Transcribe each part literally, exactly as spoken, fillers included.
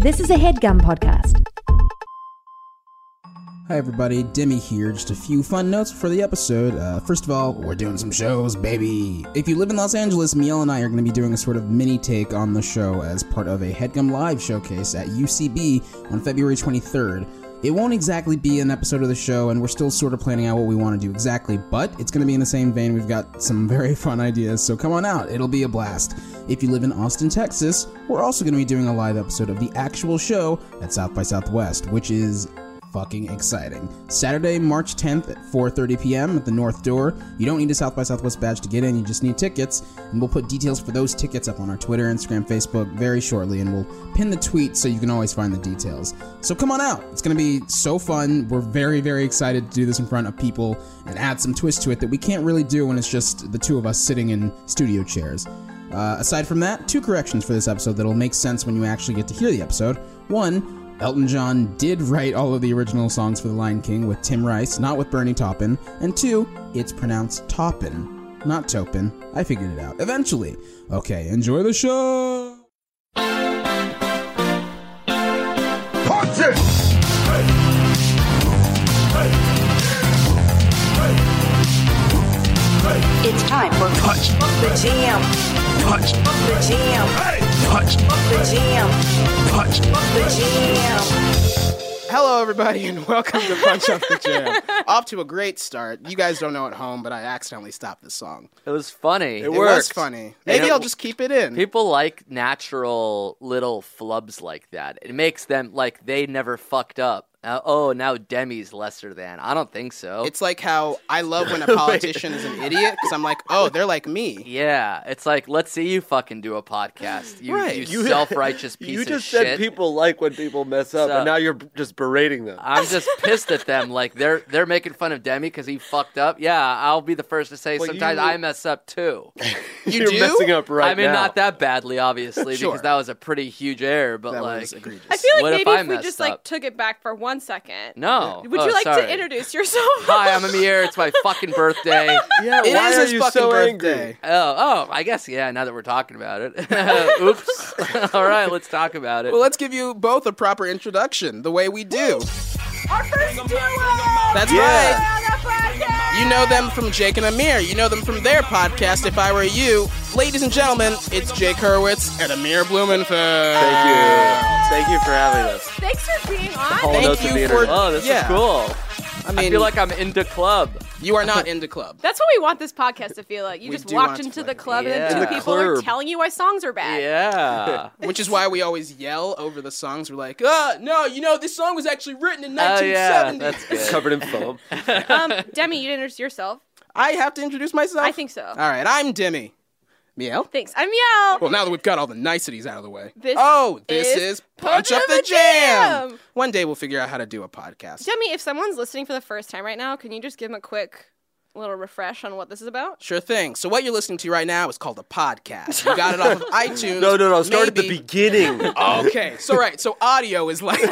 This is a HeadGum podcast. Hi everybody, Demi here. Just a few fun notes for the episode. Uh, first of all, we're doing some shows, baby. If you live in Los Angeles, Miel and I are going to be doing a sort of mini take on the show as part of a HeadGum Live showcase at U C B on February twenty-third. It won't exactly be an episode of the show, and we're still sort of planning out what we want to do exactly, but it's going to be in the same vein. We've got some very fun ideas, so come on out. It'll be a blast. If you live in Austin, Texas, we're also going to be doing a live episode of the actual show at South by Southwest, which is fucking exciting. Saturday, March tenth at four thirty p.m. at the North Door. You don't need a South by Southwest badge to get in, you just need tickets, and we'll put details for those tickets up on our Twitter, Instagram, Facebook very shortly, and we'll pin the tweet so you can always find the details. So come on out. It's going to be so fun. We're very, very excited to do this in front of people and add some twist to it that we can't really do when it's just the two of us sitting in studio chairs. Uh, aside from that, two corrections for this episode that'll make sense when you actually get to hear the episode. One, Elton John did write all of the original songs for The Lion King with Tim Rice, not with Bernie Taupin. And two, it's pronounced Taupin, not Topin. I figured it out eventually. Okay, enjoy the show! Punch it! Hey. Hey. Hey. Hey. It's time for Punch the Jam. Punch The Jam. Hey. Punch The Jam. Punch The Jam. Hello, everybody, and welcome to Punch Up the Jam. Off to a great start. You guys don't know at home, but I accidentally stopped the song. It was funny. It, worked. was funny. Maybe it- I'll just keep it in. People like natural little flubs like that. It makes them like they never fucked up. Uh, oh, now Demi's lesser than. I don't think so. It's like how I love when a politician is an idiot, because I'm like, oh, they're like me. yeah, it's like, let's see you fucking do a podcast. You, Right. you, You- self-righteous piece You of just shit. said people like when people mess up, So- and now you're b- just berating them. I'm just pissed at them. Like, they're they're making fun of Demi because he fucked up. Yeah, I'll be the first to say Well, sometimes you- I mess up too. You you're do? messing up right I mean, now. not that badly, obviously, Sure. because that was a pretty huge error, but That like... was egregious. I feel like What if maybe I if, we messed just like up? took it back for one second. No. Would Oh, you like sorry. to introduce yourself? Hi, I'm Amir. It's my fucking birthday. Yeah, It why is are his you fucking so birthday. angry? Oh, oh, I guess, yeah, now that we're talking about it. Oops. All right, let's talk about it. Well, let's give you both a proper introduction, the way we do. Our first duo. That's Yeah. right. On the podcast. You know them from Jake and Amir. You know them from their podcast, If I Were You. Ladies and gentlemen, it's Jake Hurwitz and Amir Blumenfeld. Thank you. Thank you for having us. Thanks for being on. Call Thank notes of you the for- internet. oh, this yeah. is cool. I mean, I feel like I'm into club. you are not into club. That's what we want this podcast to feel like. You We just do want walked it to into feel the like- club and Yeah. then In two the people are club. telling you why songs are bad. Yeah. Which is why we always yell over the songs. We're like, ah, no, you know, this song was actually written in Oh, nineteen yeah, seventy. that's It's good. covered in foam. Um, Demi, you didn't introduce yourself. I have to introduce myself? I think so. All right, I'm Demi. Miel? Thanks. I'm Yel. Well, now that we've got all the niceties out of the way. This oh, this is is Punch Up the Jam. One day we'll figure out how to do a podcast. Demi, if someone's listening for the first time right now, can you just give them a quick little refresh on what this is about? Sure thing. So what you're listening to right now is called a podcast. You got it off of iTunes. No, no, no. Start at the maybe- beginning. Okay, so right, so audio is like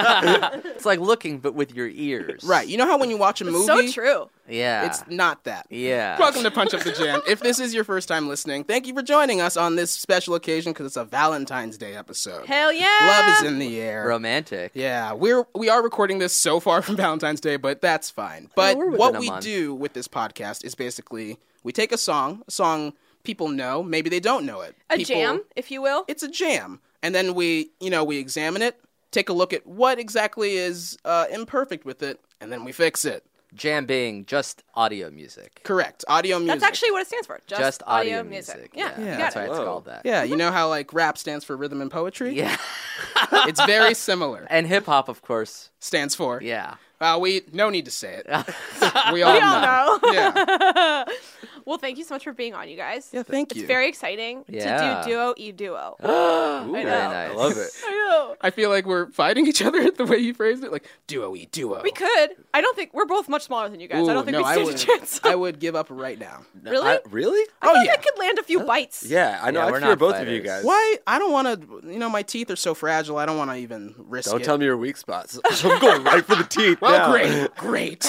It's like looking, but with your ears. right. You know how when you watch a movie, So true. Yeah. it's not that. Yeah. Welcome to Punch Up the Jam. If this is your first time listening, thank you for joining us on this special occasion because it's a Valentine's Day episode. Hell yeah. Love is in the air. Romantic. Yeah, we're we are recording this so far from Valentine's Day, but that's fine. But we're within what a we month. do with this podcast is basically we take a song, a song people know, maybe they don't know it. A People- jam, if you will. It's a jam, and then we, you know, we examine it, take a look at what exactly is uh, imperfect with it, and then we fix it. Jam being just audio music. Correct. Audio music. That's actually what it stands for. Just, Just audio music. music. Yeah, Yeah. you got That's it. why it's Whoa. called that. Yeah, you know how like rap stands for rhythm and poetry? Yeah. It's very similar. And hip hop, of course. Stands for. Yeah. Uh, we no need to say it. we We all all know. know. Yeah. Well, thank you so much for being on, you guys. Yeah, thank It's you. very exciting Yeah. to do duo e duo. Ooh, I Very know. nice. I love it. I know. I feel like we're fighting each other the way you phrased it, like duo-y, duo. We could. I don't think we're both much smaller than you guys. I Ooh, don't think no, we I stand a would, chance. I would give up right now. Really? I- really? I Oh, think yeah. I could land a few bites. Yeah, I know. Yeah, I we're fear not both of you fighters. guys. Why? I don't want to. You know, my teeth are so fragile. I don't want to even risk Don't it. tell me your weak spots. I'm going right for the teeth. Well, now. great, great.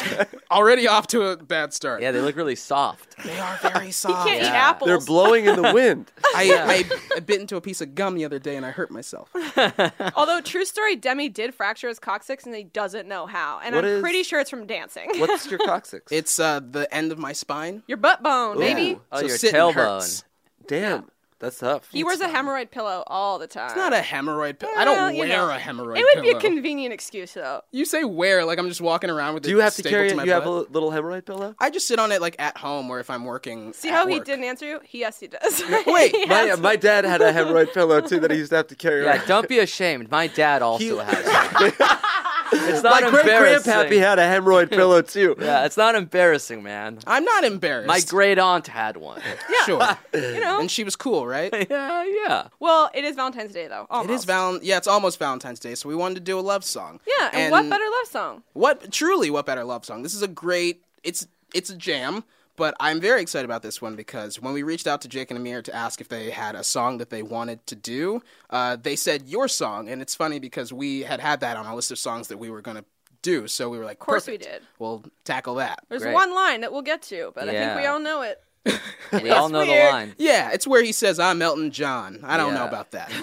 Already off to a bad start. Yeah, they look really soft. They are very soft. He can't eat Yeah. apples. They're blowing in the wind. I, I, I bit into a piece of gum the other day and I hurt myself. Although, true story, Demi did fracture his coccyx and he doesn't know how. And What I'm is- pretty sure it's from dancing. What's your coccyx? It's uh, the end of my spine. Your butt bone, baby. Oh, So your sitting tailbone. hurts. Damn, that's tough. He wears a hemorrhoid pillow all the time. It's not a hemorrhoid pillow. I don't Well, you wear know, a hemorrhoid It would be pillow. a convenient excuse, though. You say wear, like I'm just walking around with Do it you have to stapled carry to it? my You have a butt. li- little hemorrhoid pillow? I just sit on it like at home or if I'm working. See at how he work. didn't answer you? He, yes, he does. Wait, He My, has- my dad had a hemorrhoid pillow too that he used to have to carry Yeah, around. don't be ashamed. My dad also He- has one. It's not My great embarrassing. grandpappy had a hemorrhoid pillow too. Yeah, it's not embarrassing, man. I'm not embarrassed. My great aunt had one. Sure. you know. And she was cool, right? yeah, yeah. Well, it is Valentine's Day, though. Almost. It is Val. Yeah, it's almost Valentine's Day, so we wanted to do a love song. Yeah, and, what better love song? What truly, what better love song? This is a great. It's it's a jam, but I'm very excited about this one because when we reached out to Jake and Amir to ask if they had a song that they wanted to do, uh, they said your song, and it's funny because we had had that on our list of songs that we were going to do, so we were like, Of course we perfect. did. We'll tackle that. There's Great. one line that we'll get to, but I think we Yeah. all know it. We all know weird. the line. Yeah, it's where he says, "I'm Elton John." I don't know Yeah. about that.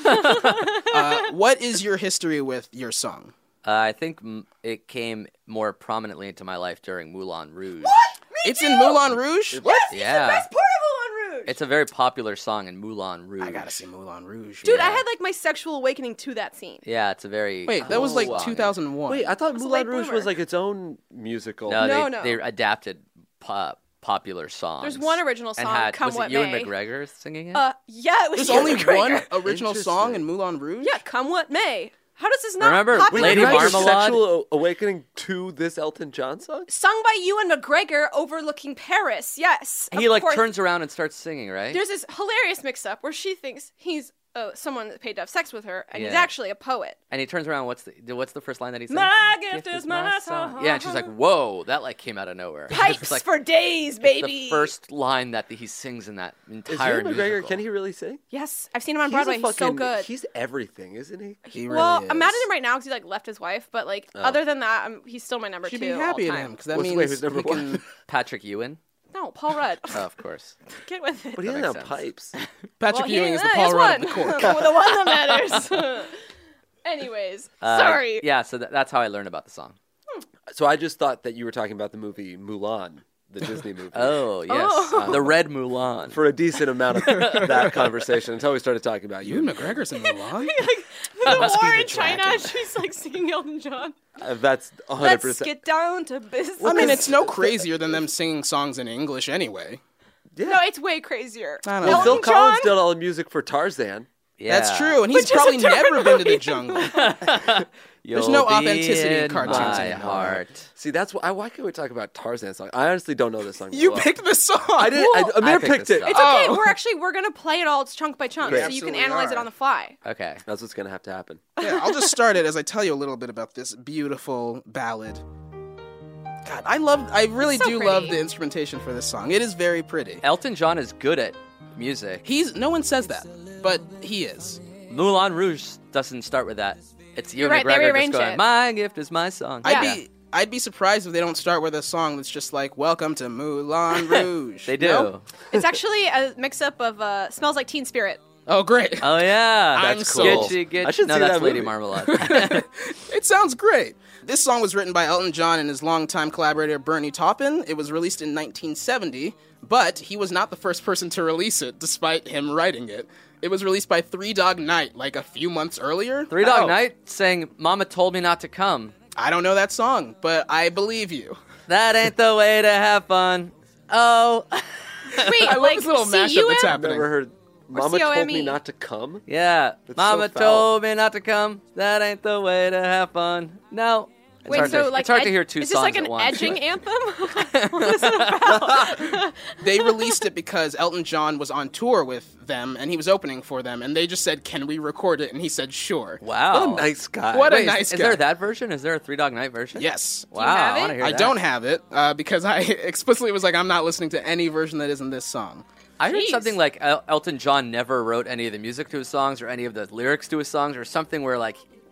uh, what is your history with your song? Uh, I think m- it came more prominently into my life during Moulin Rouge. It's in Moulin Rouge. What? Yeah. Best part of Moulin Rouge! It's a very popular song in Moulin Rouge. I gotta see Moulin Rouge. Dude, man. I had like my sexual awakening to that scene. Yeah, it's a very. Wait, that was cool like song. two thousand one. Wait, I thought a Moulin late Rouge bloomer. was like its own musical. No, No, they, no. they adapted po- popular songs. There's one original and song, had, Come was What it Ewan May. McGregor singing it? Uh, yeah, it was There's Ewan only McGregor. one original song Interesting. in Moulin Rouge? Yeah, Come What May. How does this not Remember popular Lady you had your music? Marmalade? sexual awakening to this Elton John song? Sung by Ewan McGregor overlooking Paris. Yes. he of like course. turns around and starts singing, right? There's this hilarious mix-up where she thinks he's uh, someone that paid to have sex with her, and he's Yeah. actually a poet. And he turns around. What's the what's the first line that he says? My gift is my song. Yeah, and she's like, "Whoa, that like came out of nowhere." Pipes It's like for days, the baby. first line that he sings in that Is entire Ewan McGregor, musical. can he really sing? Yes, I've seen him on He's Broadway. a He's so fucking- good. He's everything, isn't he? He really well, is. I'm mad at him right now because he like left his wife, but like other than that, um he's still my number Should two. be happy all at time. him because that What's- means wait, who's number he can. one? Patrick Ewan? No, Paul Rudd. Oh, of course. Get with it. But he That doesn't makes have sense. pipes. Patrick Well, he- Ewing is the eh, Paul it's Rudd of one. the court. the one that matters. Anyways, Uh, sorry. Yeah, so th- that's how I learned about the song. So I just thought that you were talking about the movie Mulan, the Disney movie. Oh yes, Oh. the Red Mulan. For a decent amount of that conversation until we started talking about you. Ewan McGregor's in Mulan. the must be war the in China, dragon. she's like singing Elton John. Uh, that's one hundred Let's percent. get down to business. I mean, it's no crazier than them singing songs in English anyway. Yeah. No, it's way crazier. I don't well, know. Phil Elton Collins John? did all the music for Tarzan. Yeah. That's true, and he's Which is a probably different never been to the movie. jungle. You'll There's no be authenticity in in cartoons my anymore. heart. See, that's why. Why can't we talk about Tarzan song? I honestly don't know this song. You well. picked the song. I did. I, Well, Amir I picked picked this it. song. It's okay. Oh. We're actually we're gonna play it all chunk by chunk, Great. so you can Absolutely analyze are. it on the fly. Okay. That's what's gonna have to happen. Yeah, I'll just start it as I tell you a little bit about this beautiful ballad. God, I love. I really It's so do pretty. love the instrumentation for this song. It is very pretty. Elton John is good at music. He's no one says that, but he is. Moulin Rouge doesn't start with that. It's Ewan right, they McGregor just rearrange going, it. "My gift is my song." I'd Yeah. be I'd be surprised if they don't start with a song that's just like "Welcome to Moulin Rouge." They do. No? It's actually a mix-up of uh, "Smells Like Teen Spirit." Oh, great! Oh yeah, I'm that's sold. Get you, get I should no, see that's that Lady movie. Marmalade. It sounds great. This song was written by Elton John and his longtime collaborator Bernie Taupin. It was released in nineteen seventy, but he was not the first person to release it, despite him writing it. It was released by Three Dog Night, like a few months earlier. Three Dog Oh, Night saying, "Mama told me not to come." I don't know that song, but I believe you. That ain't the way to have fun. Oh, Wait, I love like this little C mashup U that's M? happening. Never heard. Mama C O M told E. me not to come. yeah. That's Mama so foul. told me not to come. That ain't the way to have fun. No. It's Wait, hard so to, like it's hard ed- to hear two is this songs like at an once. edging anthem? What is it about? They released it because Elton John was on tour with them, and he was opening for them, and they just said, "Can we record it?" And he said, "Sure." Wow. What a nice guy. What a Wait, nice is guy. there that version? Is there a Three Dog Night version? Yes. Wow. have I want it? to hear I that. don't have it uh, because I explicitly was like, I'm not listening to any version that isn't this song. I heard Jeez. something like El- Elton John never wrote any of the music to his songs or any of the lyrics to his songs or something where like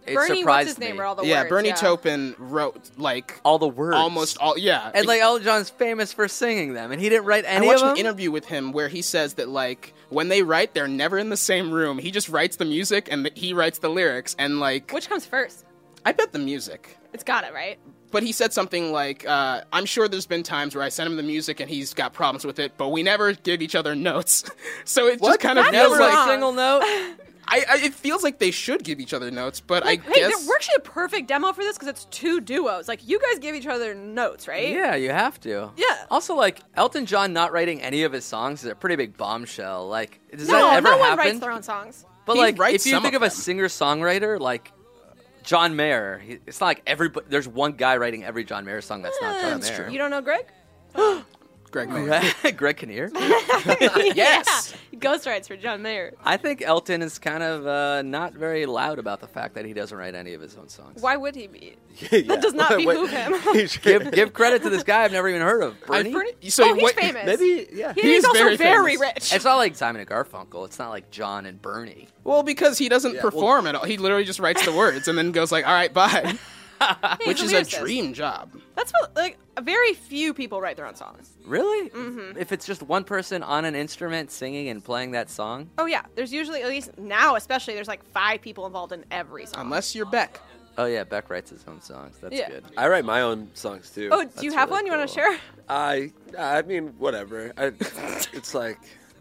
It Bernie, what's surprised his name, me. were all the yeah, words. Bernie yeah. Taupin wrote like all the words, almost all. Yeah, And like Elton John's famous for singing them, and he didn't write I any watched of an them. interview with him where he says that like when they write, they're never in the same room. He just writes the music and th- he writes the lyrics, and like Which comes first? I bet the music. It's got it, right? But he said something like, uh, "I'm sure there's been times where I sent him the music and he's got problems with it, but we never give each other notes." So it just kind of That feels is Never like wrong. a single note. I, I it feels like they should give each other notes, but Like, I hey, guess there- we're actually a perfect demo for this because it's two duos. Like, you guys give each other notes, right? Yeah, you have to. Yeah. Also, like Elton John not writing any of his songs is a pretty big bombshell. Like, does No, that ever no one happen? writes their own songs. But He like, writes if you some think of of a them. singer-songwriter, like John Mayer, he, it's not like everybody. There's one guy writing every John Mayer song that's not John That's Mayer. true. You don't know Greg? Greg Mayer. Greg Kinnear. Yes. Yeah. Ghost writes for John Mayer. I think Elton is kind of uh, not very loud about the fact that he doesn't write any of his own songs. Why would he be? Yeah. That does not Wait, behoove him. he should- Give give credit to this guy I've never even heard of. I- Bernie. so oh, he's what, famous. Maybe, yeah. He- He he's is also very very, famous. rich. It's not like Simon and Garfunkel. It's not like John and Bernie. Well, because he doesn't Yeah, well- perform at all. He literally just writes the words and then goes like, "All right, bye," He's which a is a lyricist. dream job. That's what, like, very few people write their own songs. Really? Mm-hmm. If it's just one person on an instrument singing and playing that song? Oh, yeah. There's usually, at least now especially, there's like five people involved in every song. Unless you're Beck. Oh yeah, Beck writes his own songs. That's Yeah. good. I write my own songs too. Oh, do That's you have really one you want to cool. share? I I mean whatever. I, it's like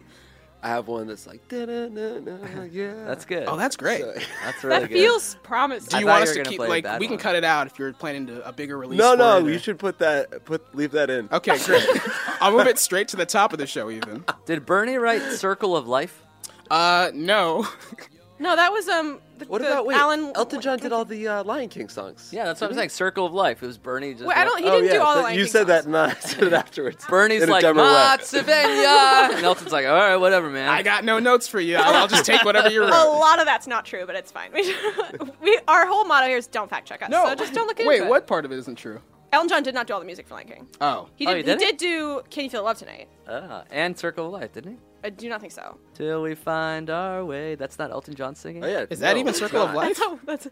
I have one that's like da-da-na-na, yeah. That's good. Oh, that's great. So- That's really That good. feels promising. Do I you thought want you us were to gonna keep play a like bad we can one. cut it out if you're planning to a bigger release? no, for no, it, or- you should put that put leave that in. Okay, great. I'll move it straight to the top of the show, even. Did Bernie write Circle of Life? Uh, no. No, that was, um, the, What the about wait? Alan... Elton John did all the uh, Lion King songs. Yeah, that's what I'm saying. Circle of Life. It was Bernie just. Wait, I don't... He oh didn't yeah, do all the but Lion you King said that, songs. and I said it afterwards. Bernie's in a like dumber way. Matsavenya, and Elton's like, all right, whatever, man. I got no notes for you. I'll, I'll just take whatever you A wrote. lot of that's not true, but it's fine. We, we Our whole motto here is don't fact check us. No. So just don't look into Wait, it. what part of it isn't true? Elton John did not do all the music for Lion King. Oh. He Oh, did, he did he it? did do Can You Feel Love Tonight? Ah, and Circle of Life, didn't he? I do not think so. Till we find our way. That's not Elton John singing. Oh yeah, Is that no, even it's Circle of not. Life? That's,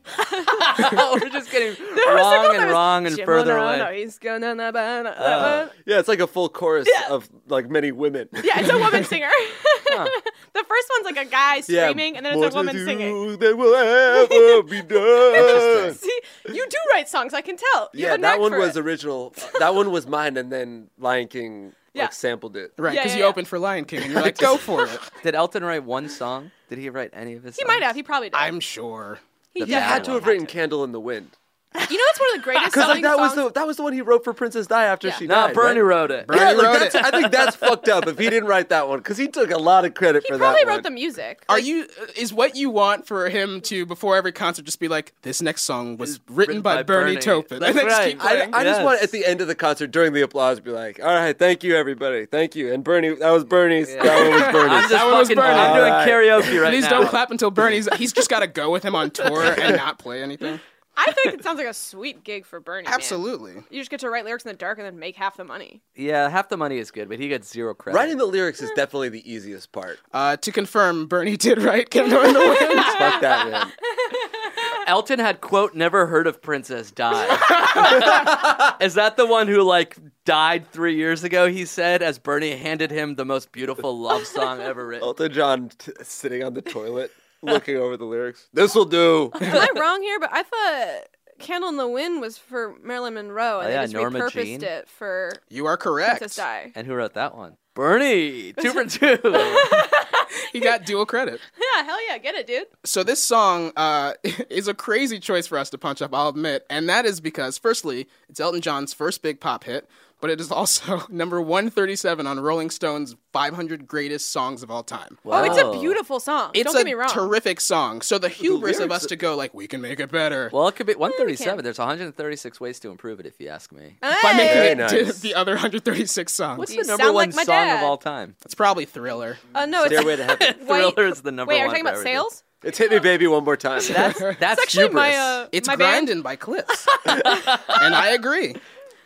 We're just getting wrong and wrong and further away. He's gonna na- ba- na- Oh. Yeah, it's like a full chorus Yeah. of like many women. Yeah, it's a woman singer. The first one's like a guy Yeah, screaming, and then it's more a woman to singing. do than will ever be done. See, you do write songs, I can tell. You Yeah, have a that knack one for was it. original. That one was mine, and then Lion King Yeah. like sampled it. Right, Yeah, because yeah, you yeah. opened for Lion King and you're like, go for it. Did Elton write one song? Did he write any of his He songs? might have. He probably did. I'm sure. He The He had bad to one. have written "Candle in the Wind" You know, it's one of the greatest because selling like that was songs. the that was the one he wrote for Princess Di after Yeah. she No, died. Bernie right? wrote it. Bernie Yeah, like, wrote that's, it. I think that's fucked up if he didn't write that one because he took a lot of credit He for probably that wrote one. the music. Are Like, you? Is what you want for him to before every concert just be like, this next song was Is written, written by, by Bernie, Bernie. Taupin, That's and then just right. keep I, playing. I just Yes. want at the end of the concert during the applause to be like, all right, thank you everybody, thank you, and Bernie, that was Bernie's, Yeah. that one was I'm Bernie's. just That one was fucking. Bernie. I'm doing All right. karaoke right Please now. don't clap until Bernie's. He's just got to go with him on tour and not play anything. I think it sounds like a sweet gig for Bernie. man. Absolutely. You just get to write lyrics in the dark and then make half the money. Yeah, half the money is good, but he gets zero credit. Writing the lyrics is definitely the easiest part. Uh, to confirm, Bernie did write "Candle in the Wind." Fuck that, man. Elton had quote never heard of Princess Di. Is that the one who like died three years ago? He said as Bernie handed him the most beautiful love song ever written. Elton John t- sitting on the toilet, looking over the lyrics. This'll do. Am I wrong here? But I thought Candle in the Wind was for Marilyn Monroe, and Oh, they yeah, just Norma repurposed Jean. it for You are correct. Princess Di. And who wrote that one? Bernie. Two for two. He got dual credit. Yeah, hell yeah, get it, dude. So this song uh, is a crazy choice for us to punch up, I'll admit, and that is because, firstly, it's Elton John's first big pop hit, but it is also number one thirty-seven on Rolling Stone's five hundred greatest songs of all time. Oh, it's a Whoa. beautiful song. It's Don't a get me wrong. terrific song. So the hubris of lyrics- us to go like, we can make it better Well, it could be one can. thirty-seven. There's one hundred thirty-six ways to improve it, if you ask me. by making Very it nice. to the other one hundred thirty-six songs. What's You the number sound one like my song dad. of all time? It's probably Thriller. Uh, no, it's Stairway to Heaven. Wait, Thriller is the number Wait, are one. you talking for about everything. sales? It's Hit Me Baby One More Time. That's that's It's actually hubris. my uh, It's my band. Grindin' by Clips. And I agree.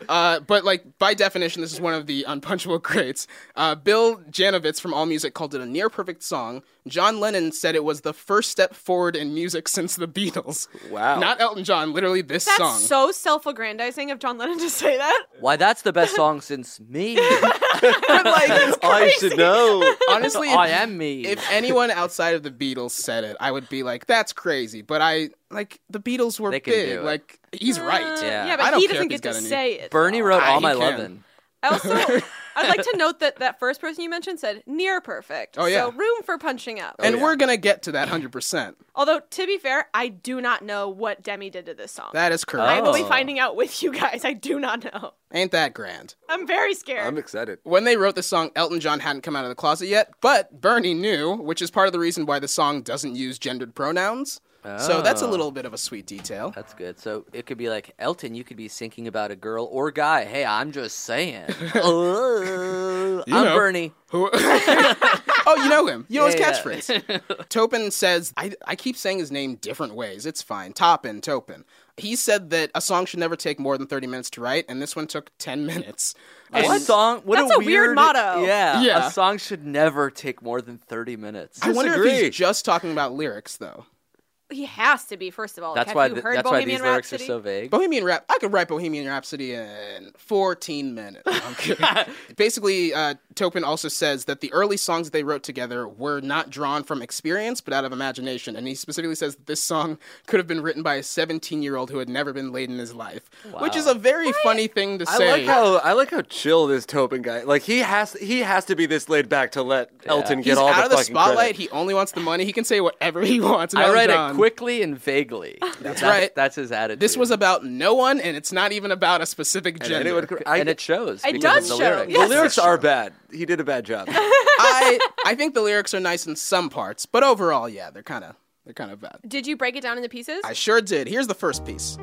Uh, but like by definition, this is one of the unpunchable greats. Uh, Bill Janovitz from AllMusic called it a near perfect song. John Lennon said it was the first step forward in music since the Beatles. Wow. Not Elton John, literally this That's song. so self-aggrandizing of John Lennon to say that. Why, that's the best song since me. But like, I should know. honestly, I if, am me. if anyone outside of the Beatles said it, I would be like, that's crazy. But I, like, the Beatles were They can big. do it. Like, he's right. Uh, Yeah. yeah, I but don't he care doesn't if he's get to got any- say it. Bernie though. wrote Ah, All he My can. Lovin'. I also, I'd like to note that that first person you mentioned said near perfect. Oh, yeah. So room for punching up. And yeah. we're going to get to that one hundred percent. Although, to be fair, I do not know what Demi did to this song. That is correct. I will be Oh. finding out with you guys. I do not know. Ain't that grand? I'm very scared. I'm excited. When they wrote the song, Elton John hadn't come out of the closet yet, but Bernie knew, which is part of the reason why the song doesn't use gendered pronouns. So that's a Oh. little bit of a sweet detail. That's good. So it could be like, Elton, you could be thinking about a girl or guy. Hey, I'm just saying. Oh, You I'm know. Bernie. Who? Oh, you know him. You know his Yeah, yeah. catchphrase. Topin says, I, I keep saying his name different ways. It's fine. Topin, Topin. He said that a song should never take more than thirty minutes to write, and this one took ten minutes. A And song? What That's a a weird motto. Yeah, Yeah. A song should never take more than thirty minutes. I wonder if Disagree. he's just talking about lyrics, though. He has to be, first of all. That's Have why. you th- heard that's why Bohemian these lyrics Rhapsody? are so vague. Bohemian Rap. I could write Bohemian Rhapsody in fourteen minutes. I'm kidding. Basically, uh, Topin also says that the early songs that they wrote together were not drawn from experience, but out of imagination. And he specifically says that this song could have been written by a seventeen-year-old who had never been laid in his life, which is a very funny thing to I say. like how I like how chill this Topin guy. Like he has he has to be this laid back to let Elton get He's all out the of the fucking spotlight. credit. He only wants the money. He can say whatever he wants. And I Elton write John- it quickly and vaguely. That's right. That's his attitude. This was about no one, and it's not even about a specific And gender. anyone could- I- and it shows. It because does of the show, lyrics. yes. the lyrics are bad. He did a bad job. I I think the lyrics are nice in some parts, but overall, yeah, they're kind of they're kind of bad. Did you break it down into pieces? I sure did. Here's the first piece.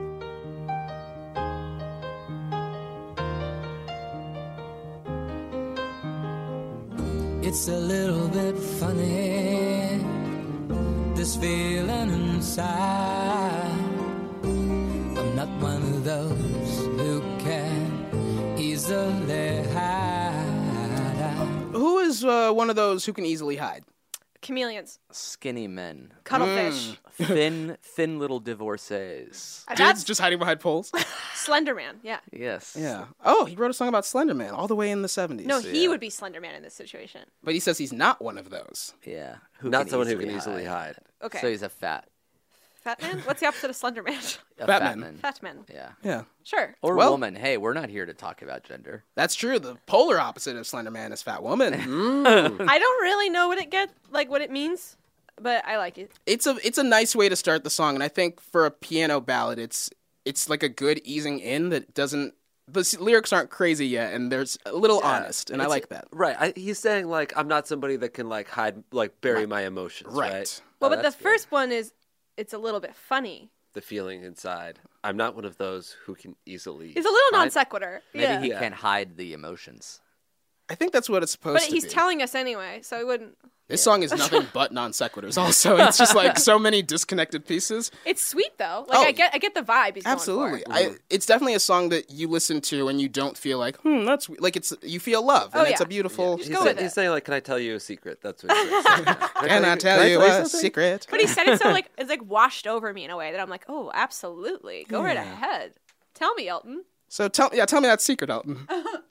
It's a little bit funny, this feeling inside. I'm not one of those who can easily hide. Who is uh, one of those who can easily hide? Chameleons. Skinny men. Cuttlefish. Thin, thin little divorcees. Uh, Dudes That's just hiding behind poles. Slender Man. Yeah. Yes. Yeah. Oh, he wrote a song about Slender Man all the way in the seventies. No, he Yeah. would be Slender Man in this situation. But he says he's not one of those. Yeah. Who Not can someone who easily can easily hide. Okay. So he's a fat. Fat Man? What's the opposite of Slender Man? A Fat fat, man. man. Fat Man. Yeah. Yeah. Sure. Or Well- woman. Hey, we're not here to talk about gender. That's true. The polar opposite of Slender Man is Fat Woman. I don't really know what it get like what it means, but I like it. It's a it's a nice way to start the song, and I think for a piano ballad, it's it's like a good easing in that doesn't. The s- lyrics aren't crazy yet, and there's a little honest, and I It's- like that. Right. I, he's saying like I'm not somebody that can like hide like bury my emotions. Right. Right. Well, Oh, but the that's good. first one is it's a little bit funny. The feeling inside. I'm not one of those who can easily. It's a little hide. non sequitur. Maybe Yeah. he Yeah. can't hide the emotions. I think that's what it's supposed But to he's be. telling us anyway, so it wouldn't. This song is nothing but non sequiturs. Also, it's just like so many disconnected pieces. It's sweet though. Like Oh. I get, I get the vibe he's Absolutely, going for. I, it's definitely a song that you listen to and you don't feel like, hmm, that's we-" like it's you feel love, and Oh, it's yeah. a beautiful. Just He's, go say- with it. he's saying like, can I tell you a secret? That's what he's saying. Can I tell you a something? secret? But he said it so like it's like washed over me in a way that I'm like, oh, absolutely, go right Yeah. ahead. Tell me, Elton. So tell yeah, tell me that secret, Elton.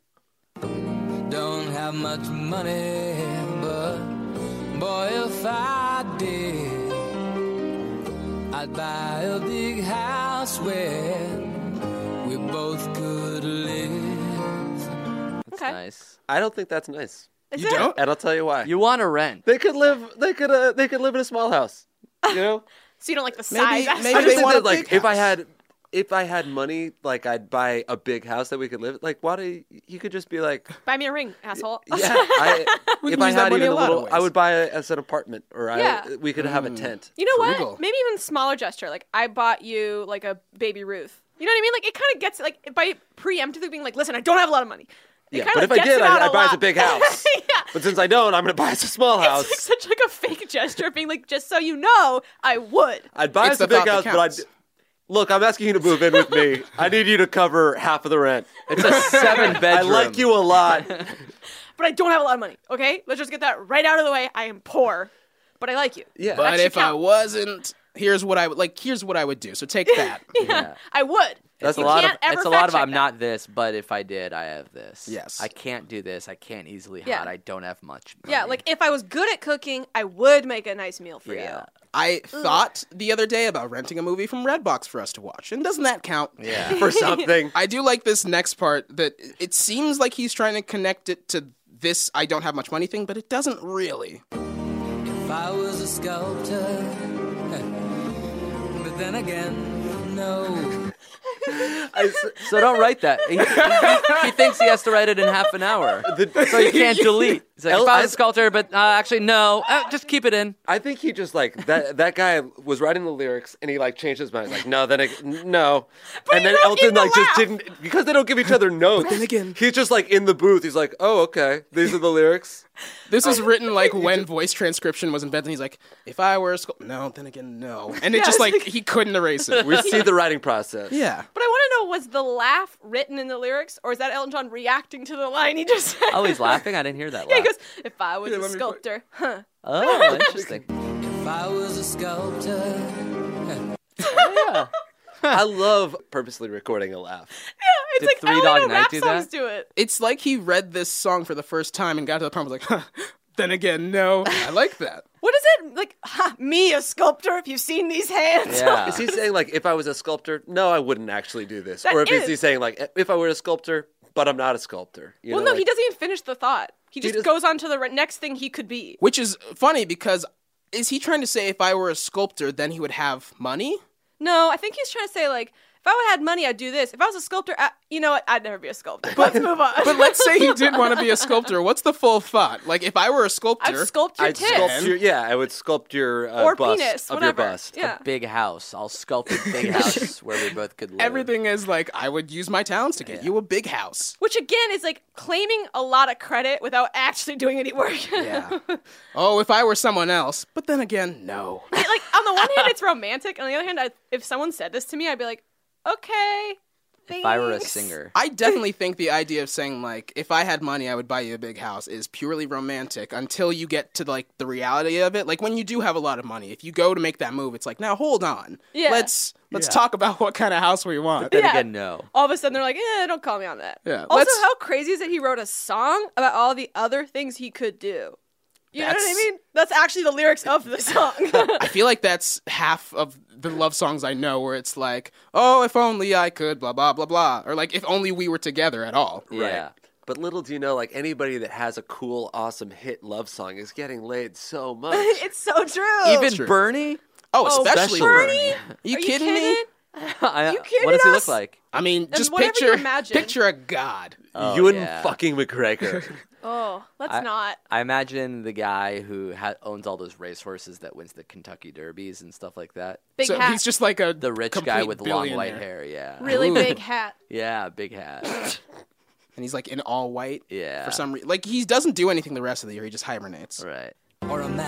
Don't have much money, but boy, if I did, I'd buy a big house where we both could live. That's Okay. nice. I don't think that's nice. Is You it? don't? And I'll tell you why. You want to rent. They could live. They could. Uh, they could live in a small house. You know. So you don't like the Maybe- size? maybe I they just think want that, a like big if I house. had, if I had money, like I'd buy a big house that we could live. Like, why do you, you could just be like, Buy me a ring, asshole. yeah. I, We if can I use that had money even a a lot of little, I ways. would buy it as an apartment, or Yeah. I, we could have a tent. You know Frugal. what? Maybe even smaller gesture. Like I bought you like a baby Ruth. You know what I mean? Like it kind of gets like by preemptively being like, listen, I don't have a lot of money. It Yeah, kinda, but if like, I gets did, it out I'd, I'd buy us a lot. big house. Yeah. But since I don't, I'm going to buy us a small house. It's like such like a fake gesture of being like, just so you know, I would. I'd buy It's us the a big thought that house, but I'd. counts. look, I'm asking you to move in with me. I need you to cover half of the rent. It's a seven I bedroom. like you a lot. But I don't have a lot of money. Okay, let's just get that right out of the way. I am poor, but I like you. Yeah. But should if I count. wasn't, here's what I would like. Here's what I would do. So take that. Yeah. I would. That's You a lot of. can't ever It's a lot of. fact-check I'm that. not this, but if I did, I have this. Yes. I can't do this. I can't easily Yeah. hide. I don't have much. Yeah, money. like if I was good at cooking, I would make a nice meal for Yeah. you. I thought the other day about renting a movie from Redbox for us to watch, and doesn't that count? Yeah. For something. I do like this next part that it seems like he's trying to connect it to this I don't have much money thing, but it doesn't really. If I was a sculptor, but then again, no. So don't write that. He, he, he thinks he has to write it in half an hour, so he can't delete. He's like, El- if I was I- a sculptor, but uh, actually no, uh, just keep it in. I think he just like that. That guy was writing the lyrics, and he like changed his mind. He's like, no, then it, no, and then you don't Elton need to like just laugh. didn't because they don't give each other notes. then again- he's just like in the booth. He's like, oh, okay, these are the lyrics. This was written like when voice transcription was invented. He's like, if I were a sculptor, no, then again, no. And it Yeah, just it's like, like- he couldn't erase it. We see the writing process. Yeah. But I want to know, was the laugh written in the lyrics, or is that Elton John reacting to the line he just said? Oh, he's laughing. I didn't hear that. Yeah, he laugh. goes, if I was Yeah, a let me- sculptor, huh? Oh, interesting. If I was a sculptor, Yeah. I love purposely recording a laugh. Yeah, it's Did like, Three I only Dog know Night rap do songs that? do it. It's like he read this song for the first time and got to the part where he was like, huh, then again, no. I like that. What is it? Like, ha, me, a sculptor, if you've seen these hands. Yeah. Is he saying like, if I was a sculptor, no, I wouldn't actually do this, That or if is is- he saying like, if I were a sculptor, but I'm not a sculptor? You Well, know, no, like- he doesn't even finish the thought. He just does- goes on to the re- next thing he could be. Which is funny because is he trying to say if I were a sculptor, then he would have money? No, I think he's trying to say, like, if I would had money, I'd do this. If I was a sculptor, I, you know what? I'd never be a sculptor. Let's move on. But let's say he did want to be a sculptor. What's the full thought? Like, if I were a I'd sculptor, sculpt your I'd tits. sculpt your, yeah, I would sculpt your uh, or bust penis, of whatever. your bust. Yeah. Big house. I'll sculpt a big house where we both could live. everything is like, I would use my talents to get you a big house. Which, again, is like claiming a lot of credit without actually doing any work. Yeah. Oh, if I were someone else. But then again, no. like, on the one hand, it's romantic. On the other hand, I, if someone said this to me, I'd be like, okay. If I were a thanks. singer, I definitely think the idea of saying, like, if I had money, I would buy you a big house is purely romantic until you get to, like, the reality of it. Like, when you do have a lot of money, if you go to make that move, it's like, now hold on. Yeah. Let's let's Yeah. talk about what kind of house we want. then Yeah. again, no. All of a sudden, they're like, eh, don't call me on that. Yeah, Also, let's- how crazy is it he wrote a song about all the other things he could do? You know what I That's- mean? That's actually the lyrics of the song. I feel like that's half of the love songs I know where it's like, oh, if only I could, blah, blah, blah, blah. Or like, if only we were together at all. Yeah. But little do you know, like anybody that has a cool, awesome hit love song is getting laid so much. it's so true. Even true. Bernie. Oh, Oh, especially Bernie? Are you Are kidding, you me? kidding? I- You kidding what does he us? look like? I mean, just whatever you picture imagine. picture a god. Oh, Ewan yeah. fucking McGregor. Oh, let's I- not. I imagine the guy who ha- owns all those racehorses that wins the Kentucky Derbies and stuff like that. Big so hat. he's just like a The rich complete guy with long white billionaire. hair. Yeah. really Ooh. big hat. Yeah, big hat. And he's like in all white. Yeah. For some reason, like he doesn't do anything the rest of the year. He just hibernates. Right. or a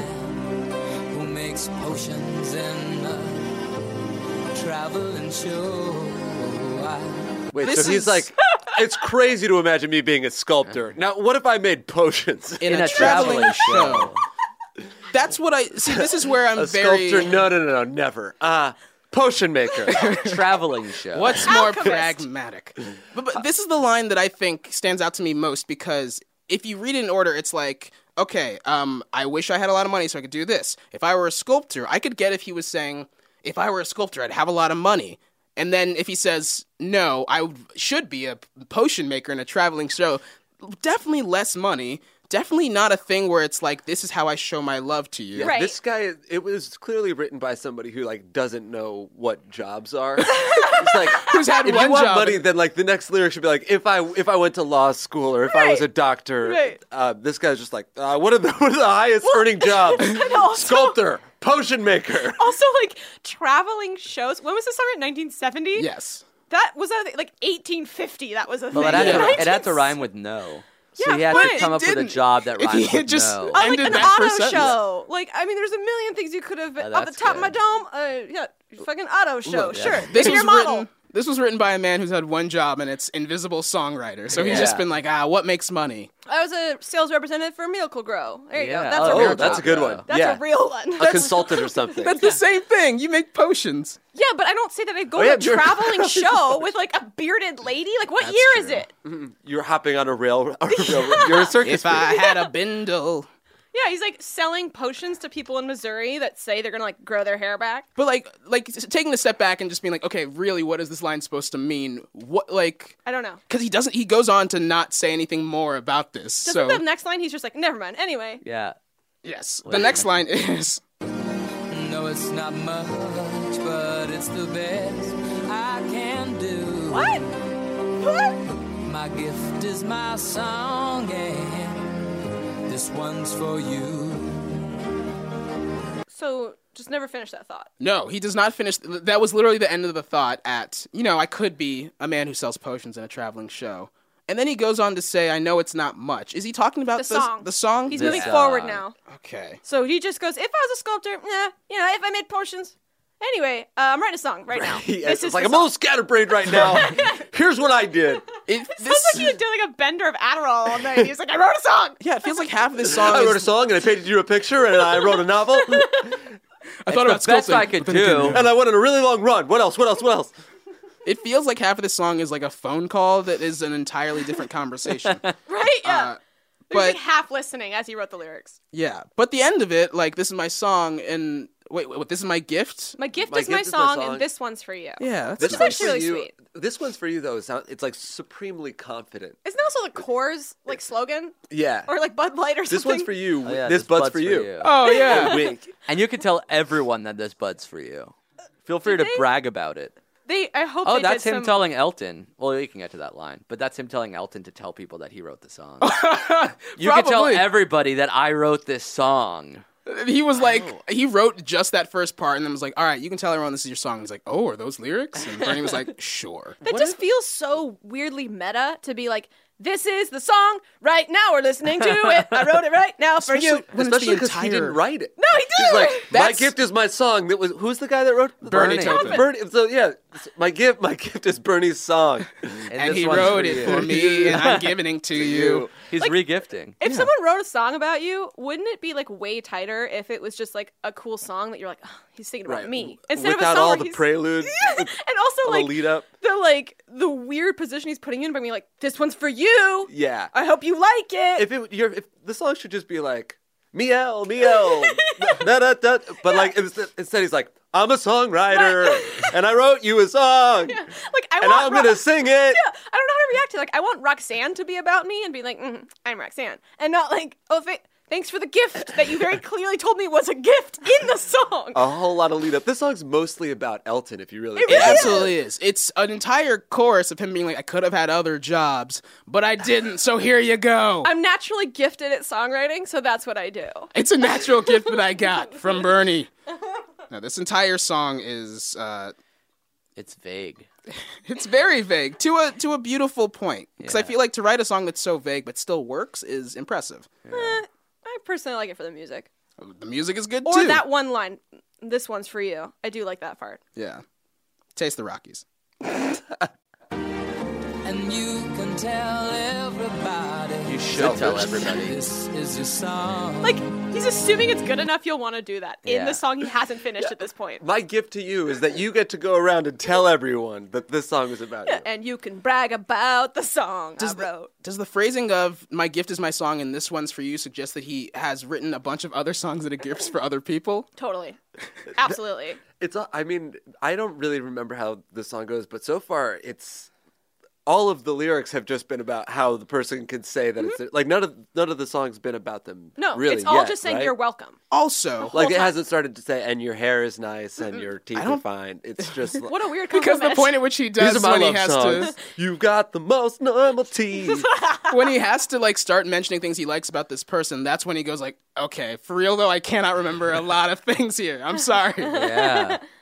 man who makes potions in a traveling show. I Wait, This so he's is- like, it's crazy to imagine me being a sculptor. Now, what if I made potions? In, In a, a traveling, traveling show. That's what I see. This is where I'm A very. sculptor? No, no, no, no, never. Uh, potion maker. Traveling show. What's more Alchemist. pragmatic? But, but this is the line that I think stands out to me most because if you read it in order, it's like, okay, um, I wish I had a lot of money so I could do this. If I were a sculptor, I could get if he was saying, if I were a sculptor, I'd have a lot of money. And then if he says, no, I would- should be a potion maker in a traveling show, definitely less money. Definitely not a thing where it's like, this is how I show my love to you. Right. This guy, it was clearly written by somebody who like doesn't know what jobs are. It's like, Who's had if one you want job money, and- then like the next lyric should be like, if I if I went to law school or if I was a Right. doctor. Right. Uh, this guy's just like, uh, what are the what are the highest earning jobs? also- Sculptor, potion maker. Also, like traveling shows. When was this started? nineteen seventy. Yes. That was a, like eighteen fifty. That was a Well, thing. it had, Yeah. to, it had to rhyme with no. So he had but to come it up with a didn't. job that If rhymes he had with just- no. Oh, like ended an that auto first sentence. show. Like, I mean, there's a million things you could have Oh, off the that's top of my good. dome. Uh, yeah, fucking auto show. Look, sure. This Maybe was your model. written. This was written by a man who's had one job, and it's invisible songwriter. So he's just Yeah. been like, ah, what makes money? I was a sales representative for Miracle Grow. There you Yeah. go. That's a Oh, real Oh, that's a job. good one. That's yeah. a real one. a consultant or something. That's the same thing. You make potions. Yeah, but I don't say that I go Oh, yeah, to a you're- traveling show with like a bearded lady. Like, what That's year is true. it? You're hopping on a rail. A railroad. You're a circus. If I had a bindle. Yeah, he's like selling potions to people in Missouri that say they're gonna like grow their hair back. But like, like taking a step back and just being like, okay, really, what is this line supposed to mean? What, like, I don't know. because he doesn't. He goes on to not say anything more about this. Doesn't so the next line he's just like, never mind. Anyway, Yeah. yes, the next line is. No, it's not much, but it's the best I can do. what? What? My gift is my song, and this one's for you. So just never finish that thought. No, he does not finish. That was literally the end of the thought at, you know, I could be a man who sells potions in a traveling show. And then he goes on to say, I know it's not much. Is he talking about The song. The song? He's This moving song. forward now. Okay. So he just goes, if I was a sculptor, yeah, you know, if I made potions. Anyway, uh, I'm writing a song right now. Yeah, this it's is like the I'm a song. little scatterbrained right now. Here's what I did. It, Sounds this, like he did like a bender of Adderall all night. He's like, I wrote a song. yeah, it feels like half of this song I is... wrote a song and I painted you a picture and I wrote a novel I thought about the best sculpting, I could but then again, do. and I went on a really long run. What else? What else? What else? It feels like half of this song is like a phone call that is an entirely different conversation. Right? Yeah. Uh, He was but like half listening as he wrote the lyrics. yeah, but the end of it, like, this is my song, and wait, wait, wait this is my gift. My gift My is my gift is my song, song. and this one's for you. Yeah, that's This is nice. actually one's really for you. sweet. This one's for you though. It's, not, it's like supremely confident. Isn't that also the Coors like slogan Yeah. or like Bud Light or something? This one's for you. Oh, yeah, this bud's for you. Oh yeah. Wink. And you can tell everyone that this bud's for you. Feel free to they? brag about it. They, I hope. Oh, they that's did him some... telling Elton. Well, you can get to that line, but that's him telling Elton to tell people that he wrote the song. You can tell Probably. everybody that I wrote this song. He was like, he wrote just that first part and then was like, all right, you can tell everyone this is your song. He's like, oh, are those lyrics? And Bernie was like, sure. That just feels so weirdly meta to be like, this is the song right now we're listening to it. I wrote it right now for you. When it's Especially the because he didn't entire- write it. No, he He's did. like, my That's- gift is my song. That was who's the guy that wrote Bernie Bernie Taupin. Bernie. So yeah, my gift, my gift is Bernie's song. And this he one's wrote for it you. for me, and I'm giving it to you. He's regifting. If someone wrote a song about you, wouldn't it be like way tighter if it was just like a cool song that you're like, oh, he's thinking about Right. me, instead Without of a song all where the he's... prelude, and also all like the lead up. the like the weird position he's putting you in by being like, this one's for you. Yeah. I hope you like it. If it, you're, if the song should just be like meow meow, da, da, da, but like instead, instead he's like, I'm a songwriter and I wrote you a song like I and want I'm Ro- gonna sing it. Yeah, I don't know how to react to it. Like I want Roxanne to be about me and be like, mm, I'm Roxanne, and not like, oh, th- thanks for the gift that you very clearly told me was a gift in the song. A whole lot of lead up. This song's mostly about Elton, if you really. It think really It about absolutely is. It's an entire chorus of him being like, I could have had other jobs, but I didn't, so here you go. I'm naturally gifted at songwriting, so that's what I do. It's a natural gift that I got from Bernie. Now, this entire song is, uh, It's vague. it's very vague to a to a beautiful point. Because I Yeah. feel like to write a song that's so vague but still works is impressive. Eh, I personally like it for the music. The music is good Or too. that one line, this one's for you. I do like that part. Yeah. Taste the Rockies. And you can tell everybody. You should tell Selfish. everybody. This is your song. Like, he's assuming it's good enough you'll want to do that in Yeah. the song he hasn't finished at this point. My gift to you is that you get to go around and tell everyone that this song is about you. And you can brag about the song I the- wrote. Does the phrasing of "my gift is my song" and "this one's for you" suggest that he has written a bunch of other songs that are gifts for other people? Totally. Absolutely. It's. a- I mean, I don't really remember how the song goes, but so far it's. All of the lyrics have just been about how the person can say that it's like none of none of the songs been about them. Mm-hmm. No, really it's all yet, just saying right? you're welcome. Also, Like it time. hasn't started to say, and your hair is nice, and your teeth are don't- fine. It's just like, What a weird because compliment. the point at which he these does are my when he love has songs. You've got the most normal teeth. to when he has to like start mentioning things he likes about this person, that's when he goes like, "Okay, for real though, I cannot remember a lot of things here. I'm sorry." Yeah.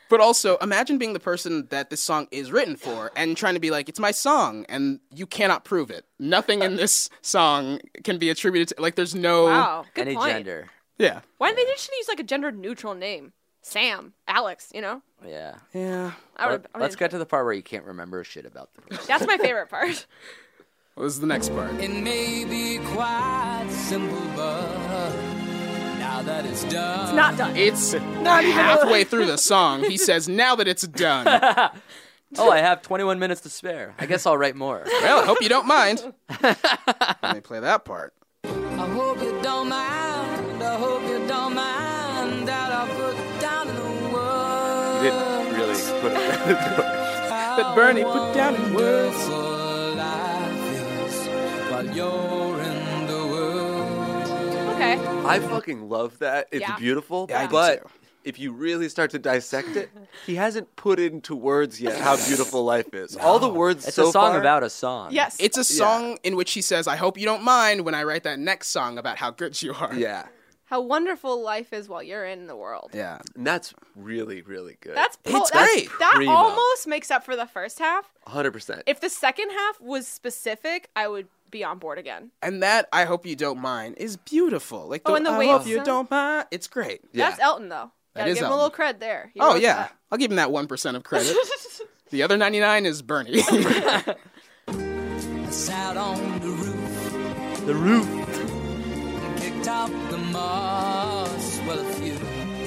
But also, imagine being the person that this song is written for and trying to be like, it's my song, and you cannot prove it. Nothing in this song can be attributed to, like, there's no... Wow, good Any point. gender. Yeah. Why didn't they just use like a gender neutral name? Sam, Alex, you know? Yeah. Yeah. I Let, would, I let's mean, get to the part where you can't remember shit about the person. That's my favorite part. What was the next part? It may be quite simple, but now that it's done, It's not done. It's Not even halfway through the song. He says, now that it's done. Oh, I have twenty-one minutes to spare. I guess I'll write more. Well, I hope you don't mind. Let me play that part. I hope you don't mind. I hope you don't mind that I put down in the words. You didn't really put it That Bernie put down in words. Wonderful life is while you're in the world. Okay. I fucking love that. It's Yeah. beautiful. Yeah, I do but too. if you really start to dissect it, he hasn't put into words yet how beautiful life is. All the words It's so a song far, about a song. Yes. It's a song in which he says, I hope you don't mind when I write that next song about how good you are. Yeah. how wonderful life is while you're in the world. Yeah. And that's really, really good. That's po- It's that's- great. That Primo. almost makes up for the first half. one hundred percent. If the second half was specific, I would be on board again. And that, I hope you don't mind, is beautiful. Like, Oh, and the I wave hope you sound? don't mind. It's great. Yeah. That's Elton, though. That Gotta is give him a Elton. little cred there. He Oh, wrote yeah. that. I'll give him that one percent of credit. The other ninety-nine is Bernie. I sat on the roof, The roof. kicked out the moss. Well, a few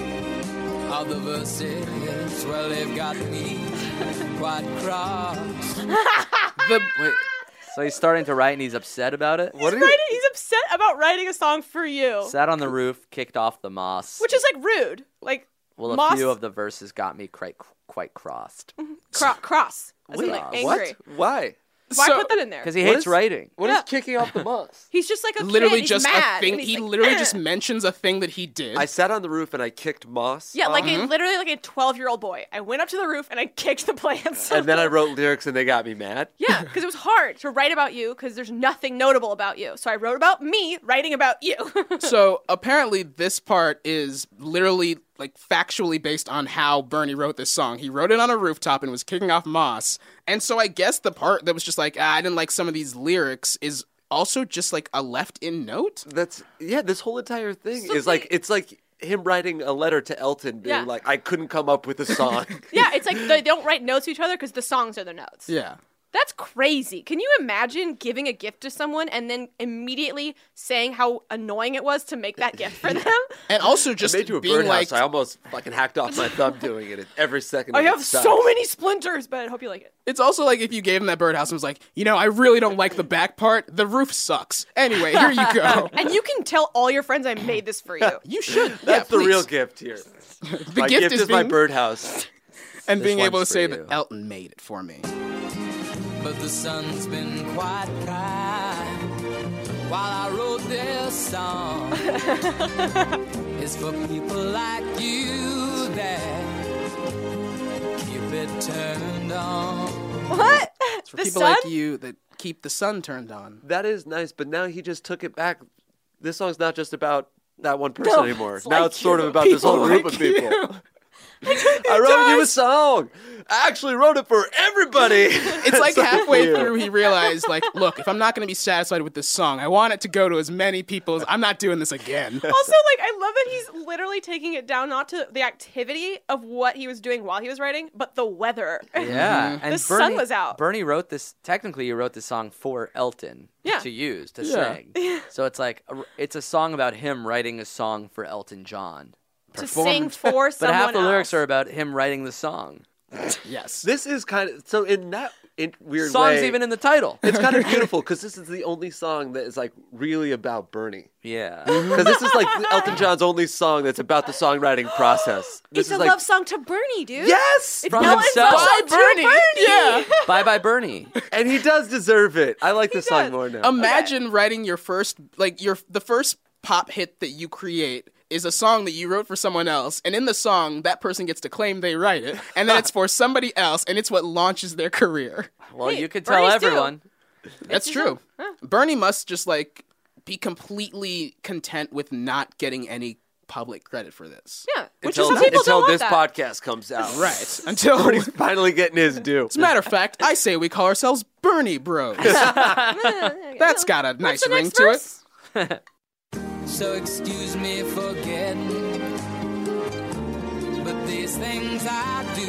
of the verses, well, they've got me quite cross. the, Wait, So he's starting to write and he's upset about it. what are Writing- you? he's upset about writing a song for you, Sat on the roof, kicked off the moss. which is like rude. Like well, a moss few of the verses got me quite quite crossed cro- cross, as in Wait, like angry. what? Why? Why So- put that in there? because he What hates is- writing. What is Yeah. kicking off the moss? He's just like a literally kid. He's just mad, a thing. and he's He like, literally "Eh." just mentions a thing that he did. I sat on the roof and I kicked moss. Yeah, like Uh-huh. a, literally like a twelve-year-old boy. I went up to the roof and I kicked the plants. And then I wrote lyrics and they got me mad. yeah, because it was hard to write about you because there's nothing notable about you. So I wrote about me writing about you. So apparently this part is literally like factually based on how Bernie wrote this song. He wrote it on a rooftop and was kicking off moss. And so I guess the part that was just like, ah, I didn't like some of these lyrics is also just like a left in note. That's yeah. This whole entire thing So is like they- it's like him writing a letter to Elton, being Yeah. like, "I couldn't come up with a song." yeah, it's like they don't write notes to each other because the songs are the notes. Yeah. That's crazy. Can you imagine giving a gift to someone and then immediately saying how annoying it was to make that gift for them? And also I just made you a being birdhouse. like, I almost fucking hacked off my thumb doing it every second. I of it have sucks. so many splinters, but I hope you like it. it's also like if you gave him that birdhouse and was like, you know, I really don't like the back part. The roof sucks. Anyway, here you go. And you can tell all your friends I made this for you. You should. That's yeah, the real please. gift here. The my gift, gift, is, is, my being, birdhouse. and This being able to one's say for that you. Elton made it for me. But the sun's been quite kind while I wrote this song. It's for people like you that keep it turned on. What? It's for the people sun? like you that keep the sun turned on. That is nice, but now he just took it back. This song's not just about that one person No, anymore. it's now like it's sort you. of about this People whole group like of people. you. I wrote you a song. I actually wrote it for everybody. It's like halfway through he realized, like, look, if I'm not going to be satisfied with this song, I want it to go to as many people as I'm not doing this again. Also, like, I love that he's literally taking it down not to the activity of what he was doing while he was writing, but the weather. Yeah, and The sun Bernie, was out. Bernie wrote this. Technically, he wrote this song for Elton Yeah. to use to Yeah. sing. So it's like a, it's a song about him writing a song for Elton John. to sing for But someone half the else. lyrics are about him writing the song. Yes. This is kind of so in that in weird Song's way. even in the title. It's kind of beautiful because this is the only song that is like really about Bernie. Yeah. Because this is like Elton John's only song that's about the songwriting process. This It's is a like love song to Bernie, dude. yes, It's From Elton's himself. love song Bye, to Bernie. Yeah. Bye bye Bernie. and he does deserve it. I like this song does. more now. Imagine writing your first, like, your the first pop hit that you create is a song that you wrote for someone else, and in the song, that person gets to claim they write it, and then it's for somebody else, and it's what launches their career. Well, Hey, you could tell Bernie's too. everyone. That's true. Bernie must just, like, be completely content with not getting any public credit for this. Yeah, which until is some people until don't want this that. podcast comes out. Right. Until Bernie's finally getting his due. As a matter of fact, I say we call ourselves Bernie Bros. That's got a nice the ring next to verse? it. So excuse me for getting, but these things I do.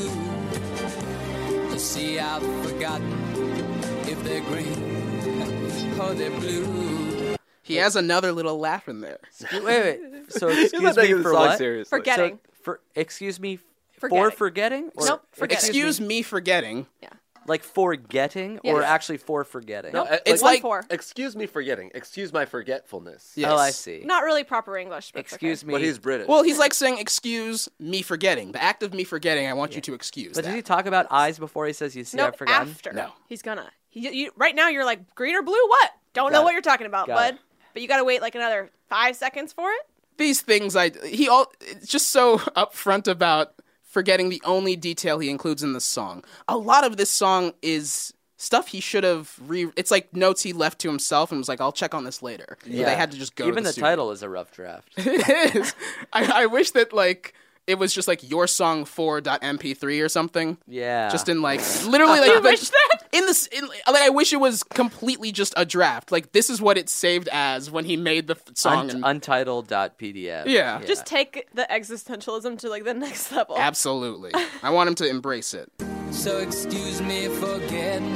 You see, I've forgotten if they're green or they're blue. He has another little laugh in there. Wait, wait. So He's excuse not me taking the for song what? seriously. Forgetting. So, for excuse me for Forgetting. forgetting? Or Nope, forgetting. Excuse me for getting. Yeah. like forgetting or Yes. actually for forgetting? No, uh, It's One like four. excuse me forgetting. Excuse my forgetfulness. Yes. Oh, I see. Not really proper English. But Excuse okay. me. But he's British. Well, he's like saying, excuse me forgetting. The act of me forgetting, I want you to excuse But that. did he talk about eyes before he says, you see, No, I've forgotten? after. No. He's gonna. He, you, right now, you're like, green or blue? What? Don't Got know it. what you're talking about, Got bud. it. But you gotta wait like another five seconds for it. These things, I he all it's just so upfront about forgetting the only detail he includes in the song. A lot of this song is stuff he should have re. It's like notes he left to himself and was like, "I'll check on this later." But Yeah. they had to just go. Even to the, the studio. title is a rough draft. It is. I, I wish that like it was just like your song four dot M P three or something. Yeah. Just in like literally like You the- wish that? in this in, like I wish it was completely just a draft. Like this is what it saved as when he made the f- song. Un- and, untitled.pdf. Yeah. Just take the existentialism to like the next level. Absolutely. I want him to embrace it. So excuse me for getting,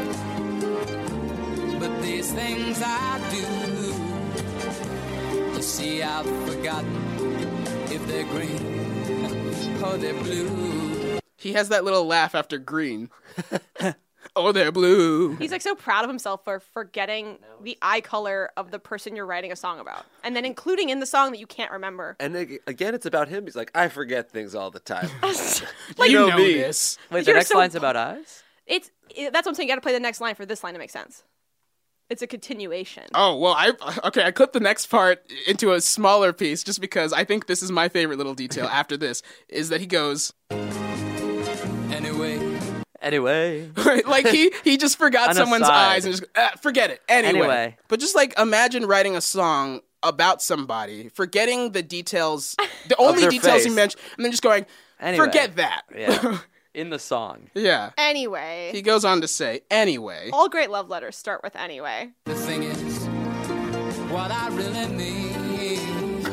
but these things I do. You see, I've forgotten if they're green or they're blue. He has that little laugh after green. Oh, they're blue. He's like so proud of himself for forgetting the eye color of the person you're writing a song about, and then including in the song that you can't remember. And ag- again, it's about him. He's like, I forget things all the time. Like, you know know me. this. Wait, the You're next so line's pu- about eyes? It's it, that's what I'm saying. You got to play the next line for this line to make sense. It's a continuation. Oh, well, I okay, I clipped the next part into a smaller piece just because I think this is my favorite little detail after this is that he goes Anyway, Anyway. like he he just forgot An someone's aside. eyes and just ah, forget it. Anyway. Anyway. But just like imagine writing a song about somebody, forgetting the details, the only their details he face. mentioned, and then just going, Anyway. forget that. Yeah. In the song. Yeah. Anyway, He goes on to say, anyway. all great love letters start with anyway. the thing is, what I really mean.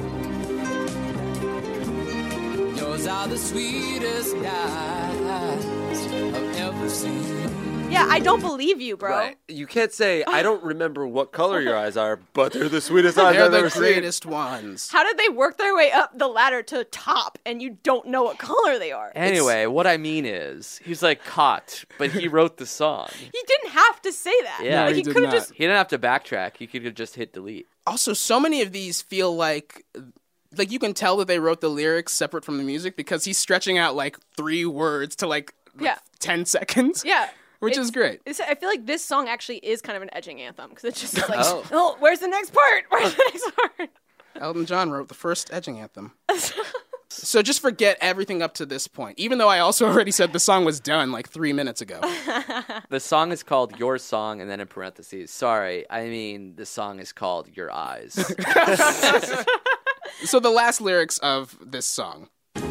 Yours are the sweetest eyes I've ever seen. Yeah, I don't believe you, bro. Right. You can't say, I don't remember what color your eyes are, but they're the sweetest eyes They're I've the ever seen. greatest ones. How did they work their way up the ladder to top and you don't know what color they are? Anyway, what I mean is, he's like caught, but he wrote the song. He didn't have to say that. Yeah. No, like, he he did could have not. just. He didn't have to backtrack. He could have just hit delete. Also, so many of these feel like like you can tell that they wrote the lyrics separate from the music because he's stretching out like three words to like Yeah. ten seconds. Yeah. Which It's- is great. It's, I feel like this song actually is kind of an edging anthem because it's just like, Oh. oh. where's the next part? Where's the next part? Elton John wrote the first edging anthem. So just forget everything up to this point, even though I also already said the song was done like three minutes ago. The song is called Your Song, and then in parentheses, sorry, I mean, the song is called Your Eyes. So the last lyrics of this song.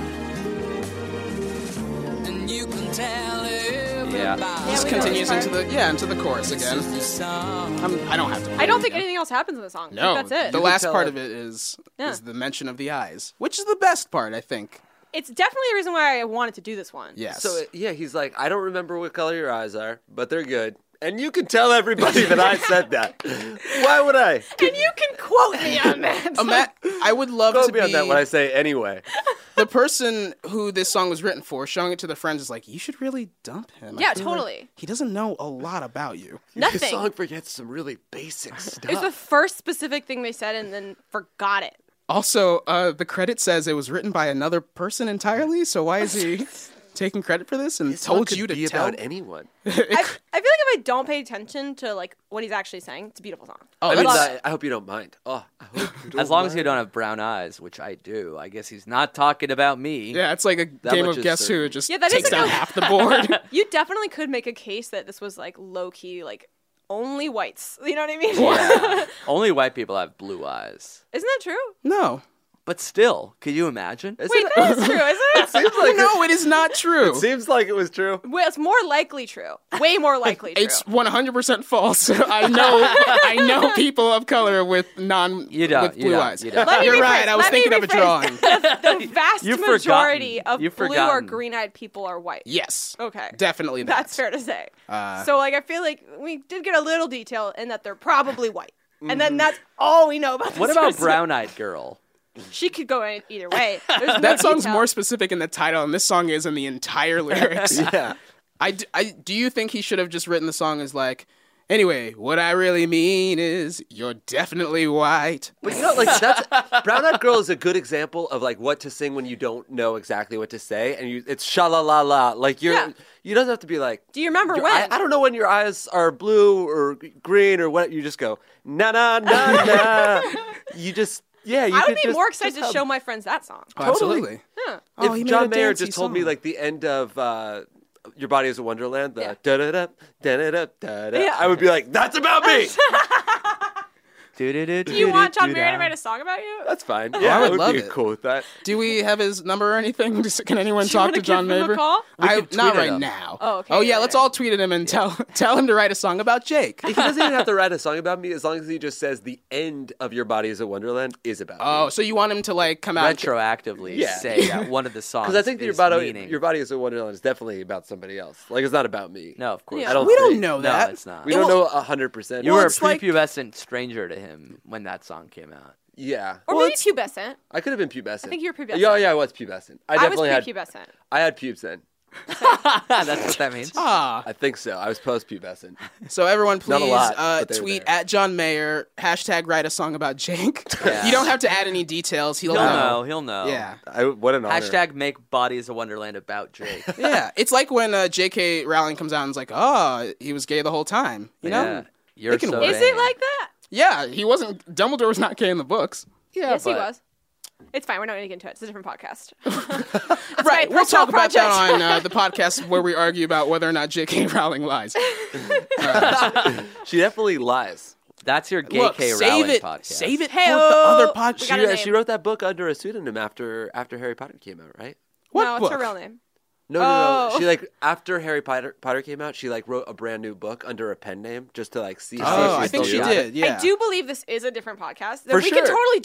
And you can tell everybody. Yeah. Just we know continues this into the yeah into the chorus This again. is the song. I'm, I don't have to. I don't think anything else happens in the song. I No, think that's it. the can last tell part it- of it is Yeah. is the mention of the eyes, which is the best part, I think. It's definitely a reason why I wanted to do this one. Yes. So, uh, yeah, he's like, I don't remember what color your eyes are, but they're good. And you can tell everybody that I said that. Why would I? And you can quote me on that. Ima- I would love Quote to me be on that when I say anyway. the person who this song was written for, showing it to the friends is like, you should really dump him. I Yeah, feel like totally. he doesn't know a lot about you. This Nothing. song forgets some really basic stuff. It's the first specific thing they said and then forgot it. Also, uh, the credit says it was written by another person entirely, so why is he taking credit for this and This song told could you to be tell? about anyone. I, I feel like if I don't pay attention to like what he's actually saying, it's a beautiful song. Oh, I mean, love that's- it. I, I hope you don't mind. Oh, I hope you don't As long as you mind. don't have brown eyes, which I do. I guess he's not talking about me. yeah, it's like a game much of is Guess Who. certain. It just Yeah, that takes is a down good- half the board. You definitely could make a case that this was like low key, like only whites. You know what I mean? Yeah. Only white people have blue eyes. Isn't that true? no. But still, could you imagine? Is Wait, it, that is true, is it? seems like No, it is not true. it seems like it was true. Well, it's more likely true. Way more likely true. It's one hundred percent false. I know I know people of color with non You don't, with you blue don't, eyes. you don't. Let me You're rephrase, right. I was let me thinking of a rephrase. drawing. The vast You've majority forgotten. of You've blue or forgotten. green-eyed people are white. Yes. Okay. Definitely that. That's fair to say. Uh, so, like, I feel like we did get a little detail in that they're probably white. And Mm-hmm. then that's all we know about this What about person. Brown-Eyed Girl? She could go in either way. There's no That song's detail. more specific in the title, and this song is in the entire lyrics. Yeah. I, d- I- do you think he should have just written the song as like, anyway, what I really mean is you're definitely white. But you know, like that's Brown Eyed Girl is a good example of like what to sing when you don't know exactly what to say, and you it's sha la la la. Like you're Yeah. you don't have to be like. Do you remember your when? eye- I don't know when your eyes are blue or g- green or what. You just go na na na na. You just yeah. You I could would be just- more excited just to have- show my friends that song. Oh, Totally. Absolutely. Huh. Oh, he if made John a Mayer dancey just told me song. like the end of uh, Your Body Is a Wonderland, the Yeah. da da da da da da da da, Yeah. I would be like, that's about me. Do you want John Mayer to write a song about you? That's fine. Yeah, I would I would love be it. cool with that. Do we have his number or anything? Just- Can anyone Do you talk wanna to John give him a Mayer? call? I, could not tweet at right him. now. Oh, okay, Oh, yeah, yeah, let's yeah. all tweet at him and tell tell him to write a song about Jake. He doesn't even have to write a song about me as long as he just says the end of Your Body Is a Wonderland is about Oh, me. so you want him to like come out? and- Retroactively Yeah. say that one of the songs Because I think that your is body, meaning. your body Is a Wonderland is definitely about somebody else. Like, it's not about me. No, of course. Yeah. I don't we don't think- know No, that. it's not. We It don't will- know one hundred percent. You Well, were a it's like- prepubescent stranger to him when that song came out. Yeah. Or Well, maybe it's- pubescent. I could have been pubescent. I think you were pubescent. Yeah, yeah, I was pubescent. I I was definitely had. prepubescent. I had pubes then. That's what that means. Ah, I think so. I was post-pubescent. so everyone, Not a please lot, uh, but they were tweet there. at John Mayer hashtag write a song about Jake. Yeah. You don't have to add any details. He'll, He'll know. know. He'll know. Yeah, I, what an honor. Hashtag make bodies a wonderland about Jake. yeah. It's like when uh, J K. Rowling comes out and is like, "Oh, he was gay the whole time." You know? Yeah. You're can so work. Is vain. it like that? Yeah, he wasn't. Dumbledore was not gay in the books. Yeah, Yes, he but- was. It's fine. We're not going to get into it. It's a different podcast. Right. my We'll personal talk about that project. on uh, the podcast where we argue about whether or not J K. Rowling lies. She definitely lies. That's your gay Look, K save Rowling it. podcast. Save it Hey-o. for the other We podcast. got She, a uh, she name. wrote that book under a pseudonym after after Harry Potter came out, right? What no, book? it's her real name. No, no, no. Oh. She like after Harry Potter, Potter came out, she like wrote a brand new book under a pen name just to like see. see if Oh, I she's think still she got it. did. Yeah. I do believe this is a different podcast that For we can sure. totally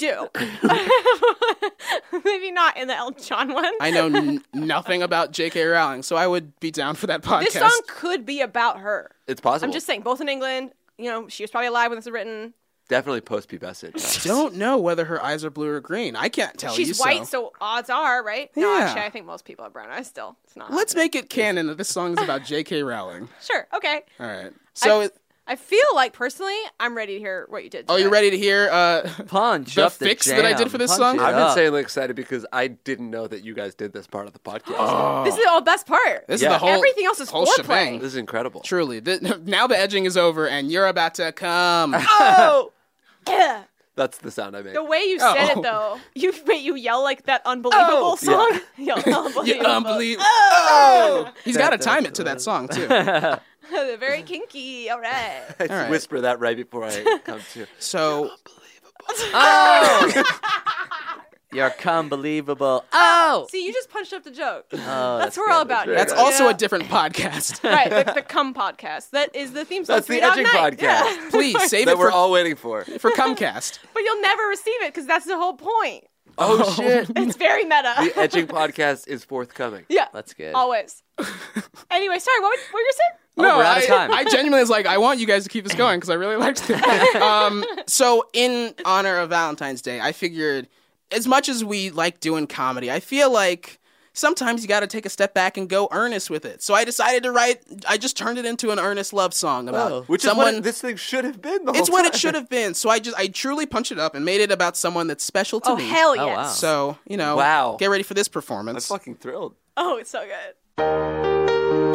do. Maybe not in the Elton John one. I know n- nothing about J K. Rowling, so I would be down for that podcast. This song could be about her. It's possible. I'm just saying, both in England. You know, she was probably alive when this was written. definitely post-pubescent. Don't know whether her eyes are blue or green. I can't tell you. She's white, so odds are, right? No, Yeah. actually, I think most people have brown eyes still. It's not. Let's make it canon that this song is about J K. Rowling. Sure, okay. All right. So, I, it, I feel like, personally, I'm ready to hear what you did oh, today. you ready to hear uh, Punch the up the fix that I did jam. for this Punch song? it I've been up. insanely excited because I didn't know that you guys did this part of the podcast. Oh. This is the best part. This Yeah. is the whole Everything else is whole foreplay. shebang. This is incredible. Truly, the, now the edging is over, and you're about to come. Oh! Yeah. That's the sound I make. The way you said Oh. it, though, you wait, you yell like that unbelievable Oh, song. Yell unbelievable. You unbelievable. Oh! He's got to time it to that song too. Very kinky. All right. I All right. whisper that right before I come to. So, Oh! You're unbelievable. Oh! See, you just punched up the joke. Oh, That's that's what we're all good. about. here. that's good. also Yeah. a different podcast. right. The, the Cum podcast. That is the theme song. That's for the Eat Out Edging Night. podcast. Yeah. Please save that it we're for, all waiting for. for Cumcast. But you'll never receive it because that's the whole point. Oh shit! It's very meta. The Edging podcast is forthcoming. yeah. That's good. Always. Anyway, sorry. What, what were you saying? No, we're out I, of time. I genuinely was like, I want you guys to keep this going because I really liked it. um, so, in honor of Valentine's Day, I figured, as much as we like doing comedy, I feel like sometimes you got to take a step back and go earnest with it. So I decided to write. I just turned it into an earnest love song about Oh, Which someone. is what this thing should have been. The whole it's what it time. should have been. So I just I truly punched it up and made it about someone that's special to Oh, me. hell yes. Oh, wow. So you know, Wow. get ready for this I'm performance. fucking thrilled. Oh, it's so good.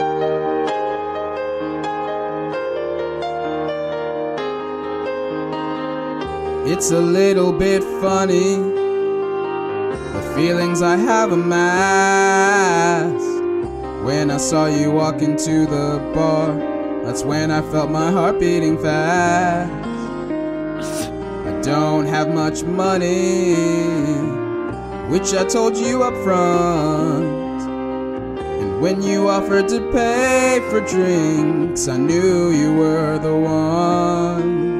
It's a little bit funny, the feelings I have amassed. When I saw you walk into the bar, that's when I felt my heart beating fast. I don't have much money, which I told you up front. And when you offered to pay for drinks, I knew you were the one.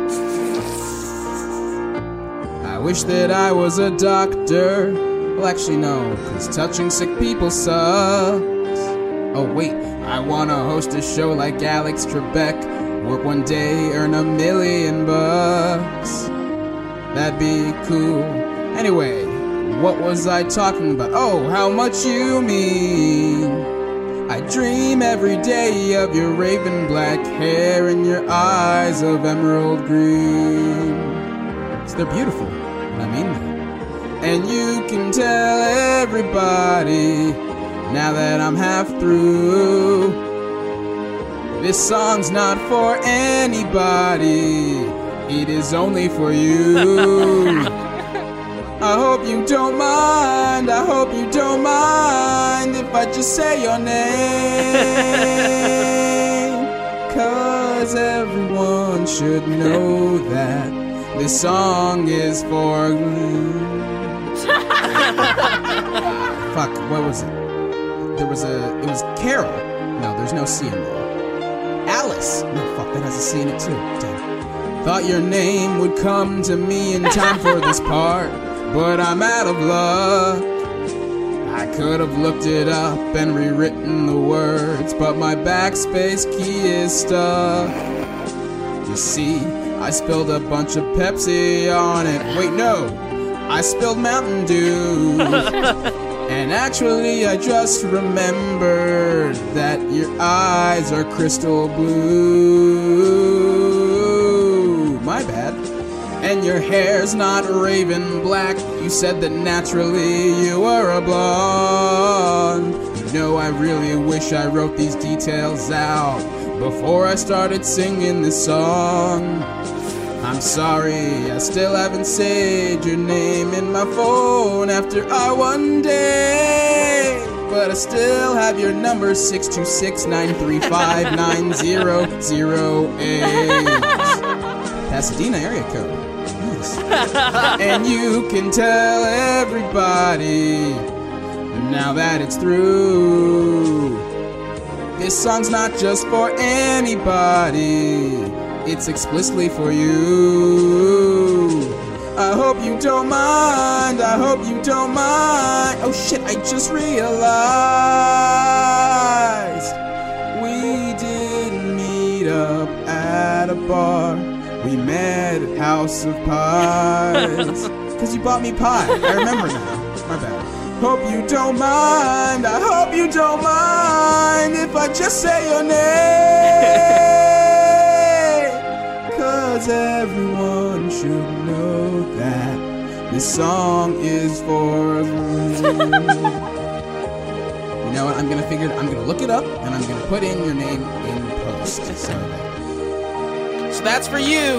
I wish that I was a doctor. Well, actually, no, cause touching sick people sucks. Oh, wait, I wanna host a show like Alex Trebek. Work one day, earn a million bucks. That'd be cool. Anyway, what was I talking about? Oh, how much you mean. I dream every day of your raven black hair and your eyes of emerald green. So they're beautiful, and I mean that. And you can tell everybody, now that I'm half through, this song's not for anybody, it is only for you. I hope you don't mind, I hope you don't mind if I just say your name. Cause everyone should know that this song is for... Fuck, what was it? There was a... It was Carol. No, there's no C in there. Alice. No, fuck, that has a C in it too. Damn. Thought your name would come to me in time for this part, but I'm out of luck. I could have looked it up and rewritten the words, but my backspace key is stuck. You see, I spilled a bunch of Pepsi on it. Wait, no, I spilled Mountain Dew. And actually, I just remembered that your eyes are crystal blue. My bad. And your hair's not raven black. You said that naturally you were a blonde. You know, I really wish I wrote these details out before I started singing this song. I'm sorry, I still haven't saved your name in my phone after our one day. But I still have your number, six two six, nine three five, nine zero zero eight. Pasadena area code. Nice. And you can tell everybody now that it's through. This song's not just for anybody, it's explicitly for you. I hope you don't mind, I hope you don't mind. Oh shit, I just realized we didn't meet up at a bar. We met at House of Pies. Cause you bought me pie, I remember now. My bad. Hope you don't mind, I hope you don't mind if I just say your name. Cause everyone should know that this song is for you. You know what, I'm gonna figure, I'm gonna look it up and I'm gonna put in your name in post. So, so that's for you.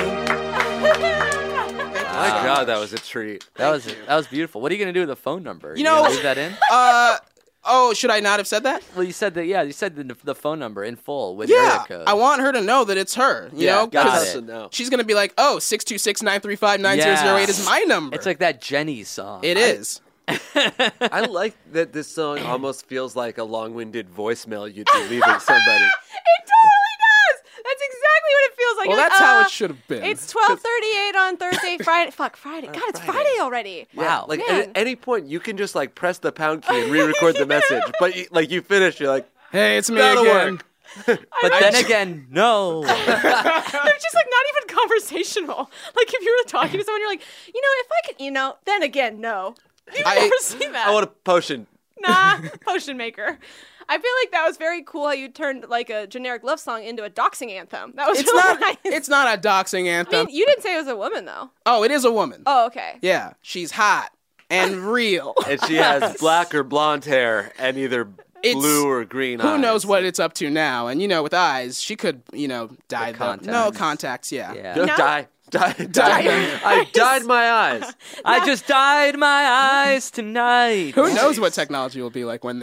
My God, that was a treat. That was that was beautiful. What are you gonna do with the phone number? You know, gonna leave that in? Uh, oh, should I not have said that? Well, you said that. Yeah, you said the, the phone number in full with Yeah, area code. I want her to know that it's her. You Yeah, know, got 'Cause it. No. she's gonna be like, "Oh, six two six nine three five nine zero zero eight is my number." It's like that Jenny song. It is. I like that this song almost feels like a long-winded voicemail you'd be leaving somebody. It totally does. That's exactly what it feels like. Well, You're that's like, how uh, it should have been. It's twelve thirty-eight on Thursday, Friday. Fuck, Friday. God, it's Friday already. Wow. Like Man. at any point, you can just like press the pound key and re-record the message. But you, like you finish, you're like, Hey, it's me That'll again. But then again, no. They're just like not even conversational. Like if you were talking to someone, you're like, you know, if I could, you know, then again, no. You've I- never seen that. I want a potion. Nah, potion maker. I feel like that was very cool how you turned like a generic love song into a doxing anthem. That was It's really not. nice. It's not a doxing I anthem. mean, you didn't say it was a woman though. Oh, it is a woman. Oh, okay. Yeah, she's hot and real. And she has black or blonde hair and either It's- blue or green Who eyes. knows what it's up to now? And you know, with eyes, she could, you know, dye them. contacts. No contacts. Yeah. Yeah. No, No? die. Die. Die. Die. I dyed my eyes. I just dyed my eyes tonight. Who knows what technology will be like when this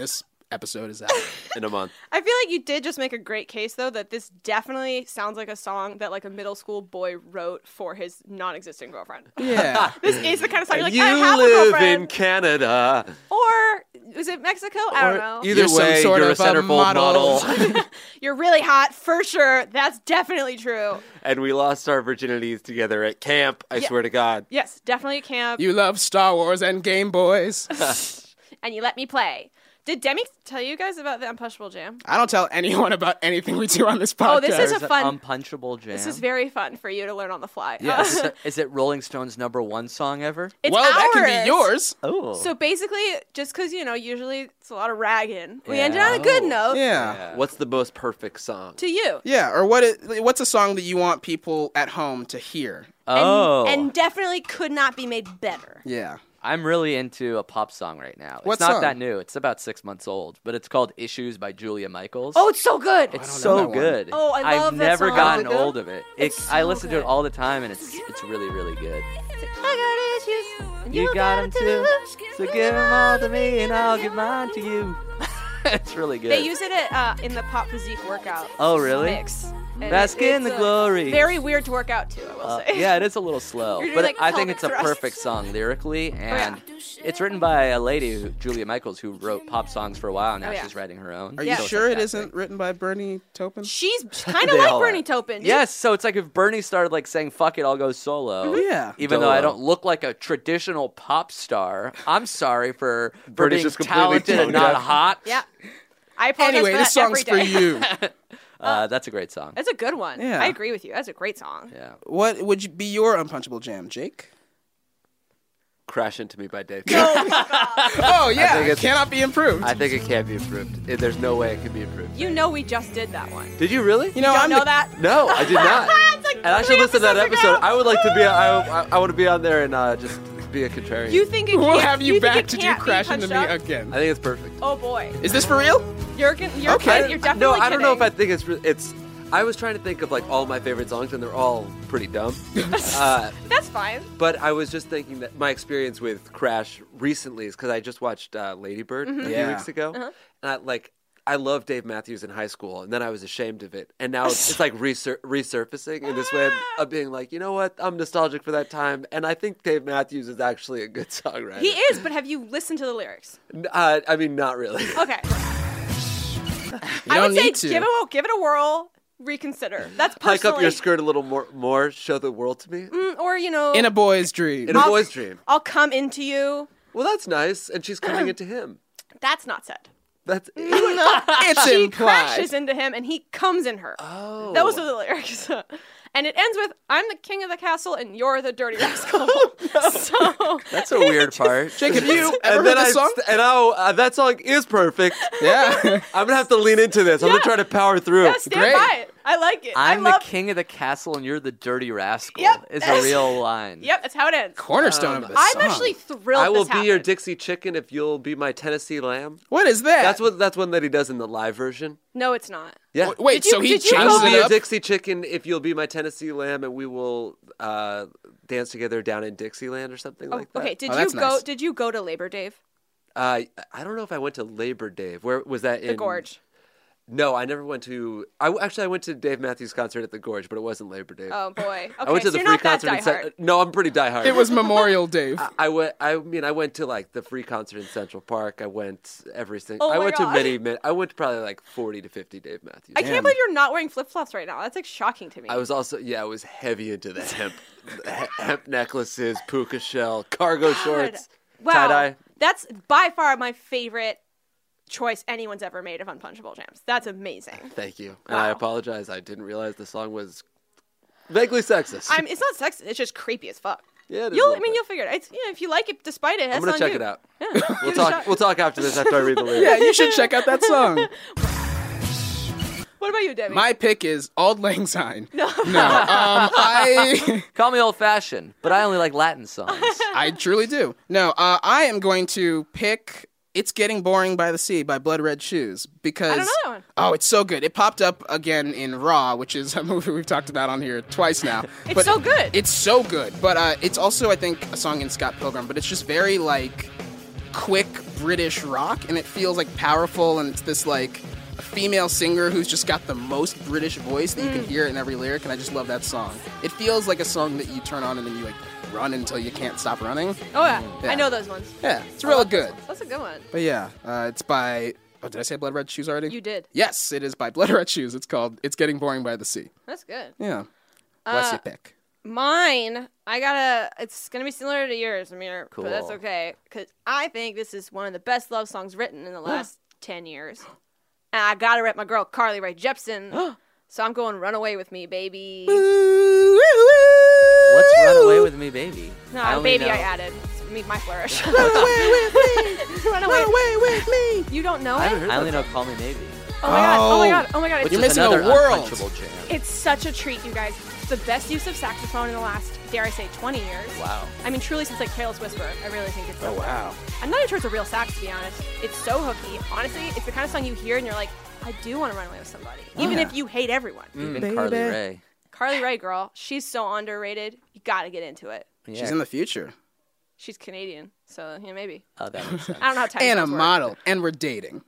episode is out. in a month. I feel like you did just make a great case, though, that this definitely sounds like a song that like a middle school boy wrote for his non-existent girlfriend. Yeah. This is the kind of song you're like, you I have a live girlfriend. in Canada. Or is it Mexico? I don't Or know. Either You're some way, sort you're of a a centerfold model. model. You're really hot, for sure. That's definitely true. And we lost our virginities together at camp, I Yeah. swear to God. Yes, definitely a camp. You love Star Wars and Game Boys. And you let me play. Did Demi tell you guys about the Unpunchable Jam? I don't tell anyone about anything we do on this podcast. Oh, this is a There's fun. an unpunchable jam. This is very fun for you to learn on the fly. Yeah. is, it, is it Rolling Stone's number one song ever? It's well, that can ours. be yours. Oh. So basically, just because, you know, usually it's a lot of ragging, we Yeah. ended on a good Oh. note Yeah. What's the most perfect song? to you. Yeah, or what? Is, what's a song that you want people at home to hear? And, oh. and definitely could not be made better. Yeah. I'm really into a pop song right now. What it's not song? that new. It's about six months old, but it's called Issues by Julia Michaels. Oh, it's so good. It's know so that one. good. Oh, I love I've that never song. gotten Is it good? old of it. it It's I so listen to good. it all the time, and it's it's really, really good. I got issues. and You got them too, so give them all to me, and I'll give mine to you. It's really good. They use it at, uh, in the Pop Physique workout. Oh, really? Mix. And Bask it- in it's, the uh, glory. Very weird to work out to, I will Uh, say. yeah, it is a little slow, You're doing, but like, I think pelvic it's a thrusts. perfect song lyrically, and yeah. it's written by a lady, who, Julia Michaels, who wrote pop songs for a while. Now Oh, yeah. she's writing her own. Are Yeah. you So it's sure it fantastic. isn't written by Bernie Taupin? She's kind of They like all Bernie are. Taupin. Yes, so it's like if Bernie started like saying "fuck it, I'll go solo." Yeah. Even though I Dolo. don't look like a traditional pop star, I'm sorry for, for Bernie's being just completely talented and toned not down. hot. Yeah. I apologize Anyway, for this that song's for every day. you. Uh, that's a great song. That's a good one. Yeah. I agree with you. That's a great song. Yeah. What would you- be your unpunchable jam, Jake? Crash Into Me by Dave. Oh yeah, think it it's- cannot be improved. I think it can't be improved. It- There's no way it can be improved. You know we just did that one. Did you really? you know, Don't I'm know the- that? No, I did not. It's like And I should three listen to that episodes episode. ago. I would like to be. I, I, I want to be on there and uh, just be a contrarian. You think it We'll can't- have you, think back it to do can't be Crash Into punched Me up? again. I think it's perfect. Oh boy. Is this for real? You're gon- you're Okay. kidding. You're definitely no, I don't know if I kidding. think it's. re- It's. I was trying to think of like all my favorite songs, and they're all pretty dumb. uh, That's fine. but I was just thinking that my experience with Crash recently is because I just watched uh, Lady Bird a few Yeah. weeks ago, and I like. I loved Dave Matthews in high school, and then I was ashamed of it, and now it's, it's like resur- resurfacing in this way of, of being like, you know what, I'm nostalgic for that time, and I think Dave Matthews is actually a good songwriter. He is, but have you listened to the lyrics? N- Uh, I mean, not really. Okay. You I don't would say need to. give it a give it a whirl, reconsider. That's Hike personally. up your skirt a little more, more, show the world to me. Mm, or you know, In a boy's dream. In a I'll- boy's dream. I'll come into you. Well, that's nice, and she's coming into him. That's not said. That's it's She implied. crashes into him and he comes in her. oh. Those are the lyrics. And it ends with, I'm the king of the castle and you're the dirty rascal. So, That's a weird part. Jake, have you ever and then heard I this song? st- and oh, uh, that song is perfect. Yeah. I'm gonna have to lean into this. I'm gonna try to power through. yeah, stand Great. by it. I like it. I'm I love the king of the castle and you're the dirty rascal. Yep. Is a real line. Yep, that's how it ends. Cornerstone of this I'm song. actually thrilled I will this be your happened. Dixie chicken if you'll be my Tennessee lamb. What is that? That's what that's one that he does in the live version. No, it's not. Yeah. W- Wait, Did you- so he did you I changes will be it your up? Dixie chicken if you'll be my Tennessee lamb, and we will uh, dance together down in Dixieland or something Oh, like that. okay, did Oh, you that's go nice. did you go to Labor Dave? Uh, I don't know if I went to Labor Day. Where was that? The in Gorge. No, I never went to. I actually I went to Dave Matthews concert at the Gorge, but it wasn't Labor Day. Oh boy. Okay, I went to so the you're free not that concert. in diehard. Cen- no, I'm pretty diehard. It was Memorial Dave. I, I went. I mean, I went to like the free concert in Central Park. I went every single. Oh I my went God. to many, many. I went to probably like forty to fifty Dave Matthews. I can't believe you're not wearing flip flops right now. That's like shocking to me. I was also yeah. I was heavy into the hemp, he- hemp necklaces, puka shell, cargo shorts, wow. tie dye. That's by far my favorite choice anyone's ever made of Unpunchable Jams. That's amazing. Thank you, and I Wow. apologize. I didn't realize the song was vaguely sexist. I'm. It's not sexist. It's just creepy as fuck. yeah, it is a You'll. I little mean, bit. you'll figure it. It's, yeah, if you like it, despite it, that's I'm gonna on check you. it out. Yeah. We'll Give it a talk. shot. We'll talk after this after I read the lyrics. Yeah, you should check out that song. What about you, Debbie? My pick is Auld Lang Syne. No. No. Um, I Call me old fashioned, but I only like Latin songs. I truly do. No, uh, I am going to pick It's Getting Boring by the Sea by Blood Red Shoes because I don't know that one. Oh, it's so good. It popped up again in Raw, which is a movie we've talked about on here twice now. It's But so good. It's so good. But uh, it's also, I think, a song in Scott Pilgrim, but it's just very like quick British rock, and it feels like powerful, and it's this like a female singer who's just got the most British voice that you can hear in every lyric, and I just love that song. It feels like a song that you turn on and then you like run until you can't stop running. Oh yeah, Yeah. I know those ones. Yeah, it's I real love those good. ones. That's a good one. But yeah, uh, it's by. Oh, did I say Blood Red Shoes already? You did. Yes, it is by Blood Red Shoes. It's called "It's Getting Boring by the Sea." That's good. Yeah, bless Uh, your pick. Mine, I gotta. It's gonna be similar to yours, Amir, Cool. but that's okay because I think this is one of the best love songs written in the last ten years. And I gotta rep my girl Carly Rae Jepsen, so I'm going "Run Away with Me, Baby." What's Run Away with Me, Baby? No, I only baby, know- I added. It's me, my flourish. Run away with me. Run away. Run away with me. You don't know I it? haven't heard I only that. know Call Me Maybe. Oh my god! Oh my Oh. god! Oh my god! It's, You're Which is missing a another world. unpunchable jam. it's such a treat, you guys. It's the best use of saxophone in the last, dare I say, twenty years. Wow. I mean, truly, since like Careless Whisper, I really think it's. Oh wow. I'm not even sure it's a real sax, to be honest. It's so hooky. Honestly, it's the kind of song you hear and you're like, I do want to run away with somebody, even yeah. if you hate everyone. Even Baby. Carly Rae. Carly Rae, girl, she's so underrated. You got to get into it. Yeah. She's in the future. She's Canadian, so yeah, maybe. Oh, that makes sense. I don't know how time And a zones work. model. And we're dating.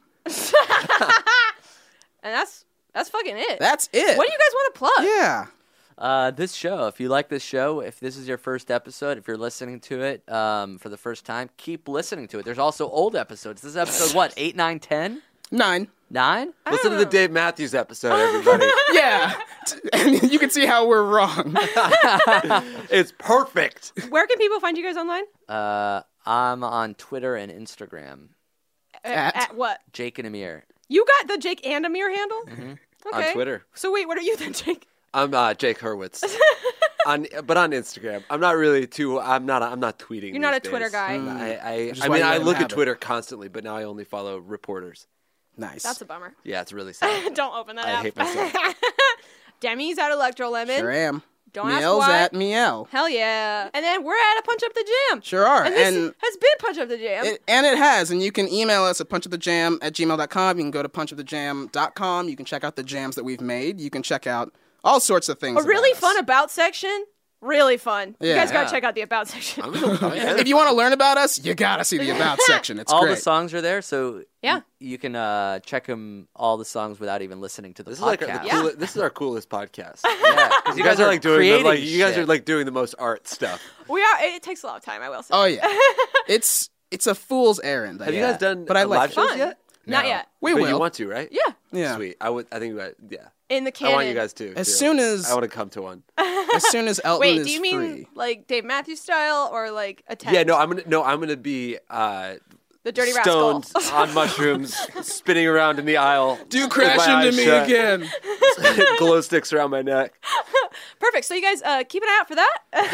And that's that's fucking it. That's it. What do you guys want to plug? Yeah. Uh, this show, if you like this show, if this is your first episode, if you're listening to it um, for the first time, keep listening to it. There's also old episodes. This is episode, what, eight, nine, ten? Nine. Nine? Listen to the Dave Matthews episode, everybody. Yeah. And you can see how we're wrong. It's perfect. Where can people find you guys online? Uh, I'm on Twitter and Instagram. At? At what? Jake and Amir. You got the Jake and Amir handle? Mm-hmm. Okay. On Twitter. So wait, what are you then, Jake? I'm uh, Jake Hurwitz. on, but on Instagram, I'm not really too. I'm not. I'm not tweeting. You're not these a Twitter days. guy. I. I, is I why mean, you I let him look have at it. Twitter constantly, but now I only follow reporters. Nice. That's a bummer. Yeah, it's really sad. Don't open that I up. hate myself. Demi's at Electro Lemon. Sure am. Don't ask Miel's why. at Miel. Hell yeah. And then we're at a Punch Up the Jam. Sure are. And this And has been Punch Up the Jam. It, and it has, and you can email us at punchofthejam at gmail dot com. You can go to punchofthejam dot com. You can check out the jams that we've made. You can check out all sorts of things. a really about fun us. About section. Really fun. You Yeah. guys gotta Yeah. check out the About section. I'm gonna- I'm If you want to learn about us, you gotta see the About section. It's all great. the songs are there, so Yeah. y- you can uh, check them, all the songs, without even listening to the This is like the podcast. coolest, this is our coolest podcast. Yeah, because You guys are like doing the, like creating you guys shit. are like doing the most art stuff. We are. It takes a lot of time, I will say. Oh yeah, it's it's a fool's errand. I Have you guess. guys done But I uh, like live it. shows Fun. yet? Not No. yet. We but will. you want to, right? Yeah. Yeah. Sweet. I would. I think. we- Yeah. In the I canon. want you guys to. As too. soon as I want to come to one. as soon as Elton Wait, is do you mean free. like Dave Matthews style or like attack? Yeah. No. I'm gonna. No. I'm gonna be. Uh, The Dirty stoned Rascal. on mushrooms, spinning around in the aisle. Do with crash my into eyes me shut. again. Glow sticks around my neck. Perfect. So you guys uh, keep an eye out for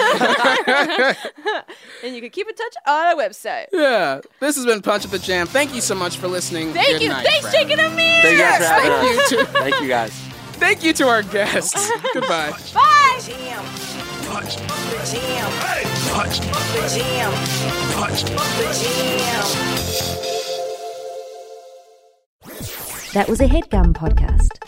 that. And you can keep in touch on our website. Yeah. This has been Punch Up the Jam. Thank you so much for listening. Thank Good you. night, Thanks, friend. Jake and Amir. Thank you guys Yes, for having thank us. you to Thank you guys. thank you to our guests. Goodbye. Bye. Jam. Punch. The jam. Punch. The jam. Punch. The jam. That was a HeadGum podcast.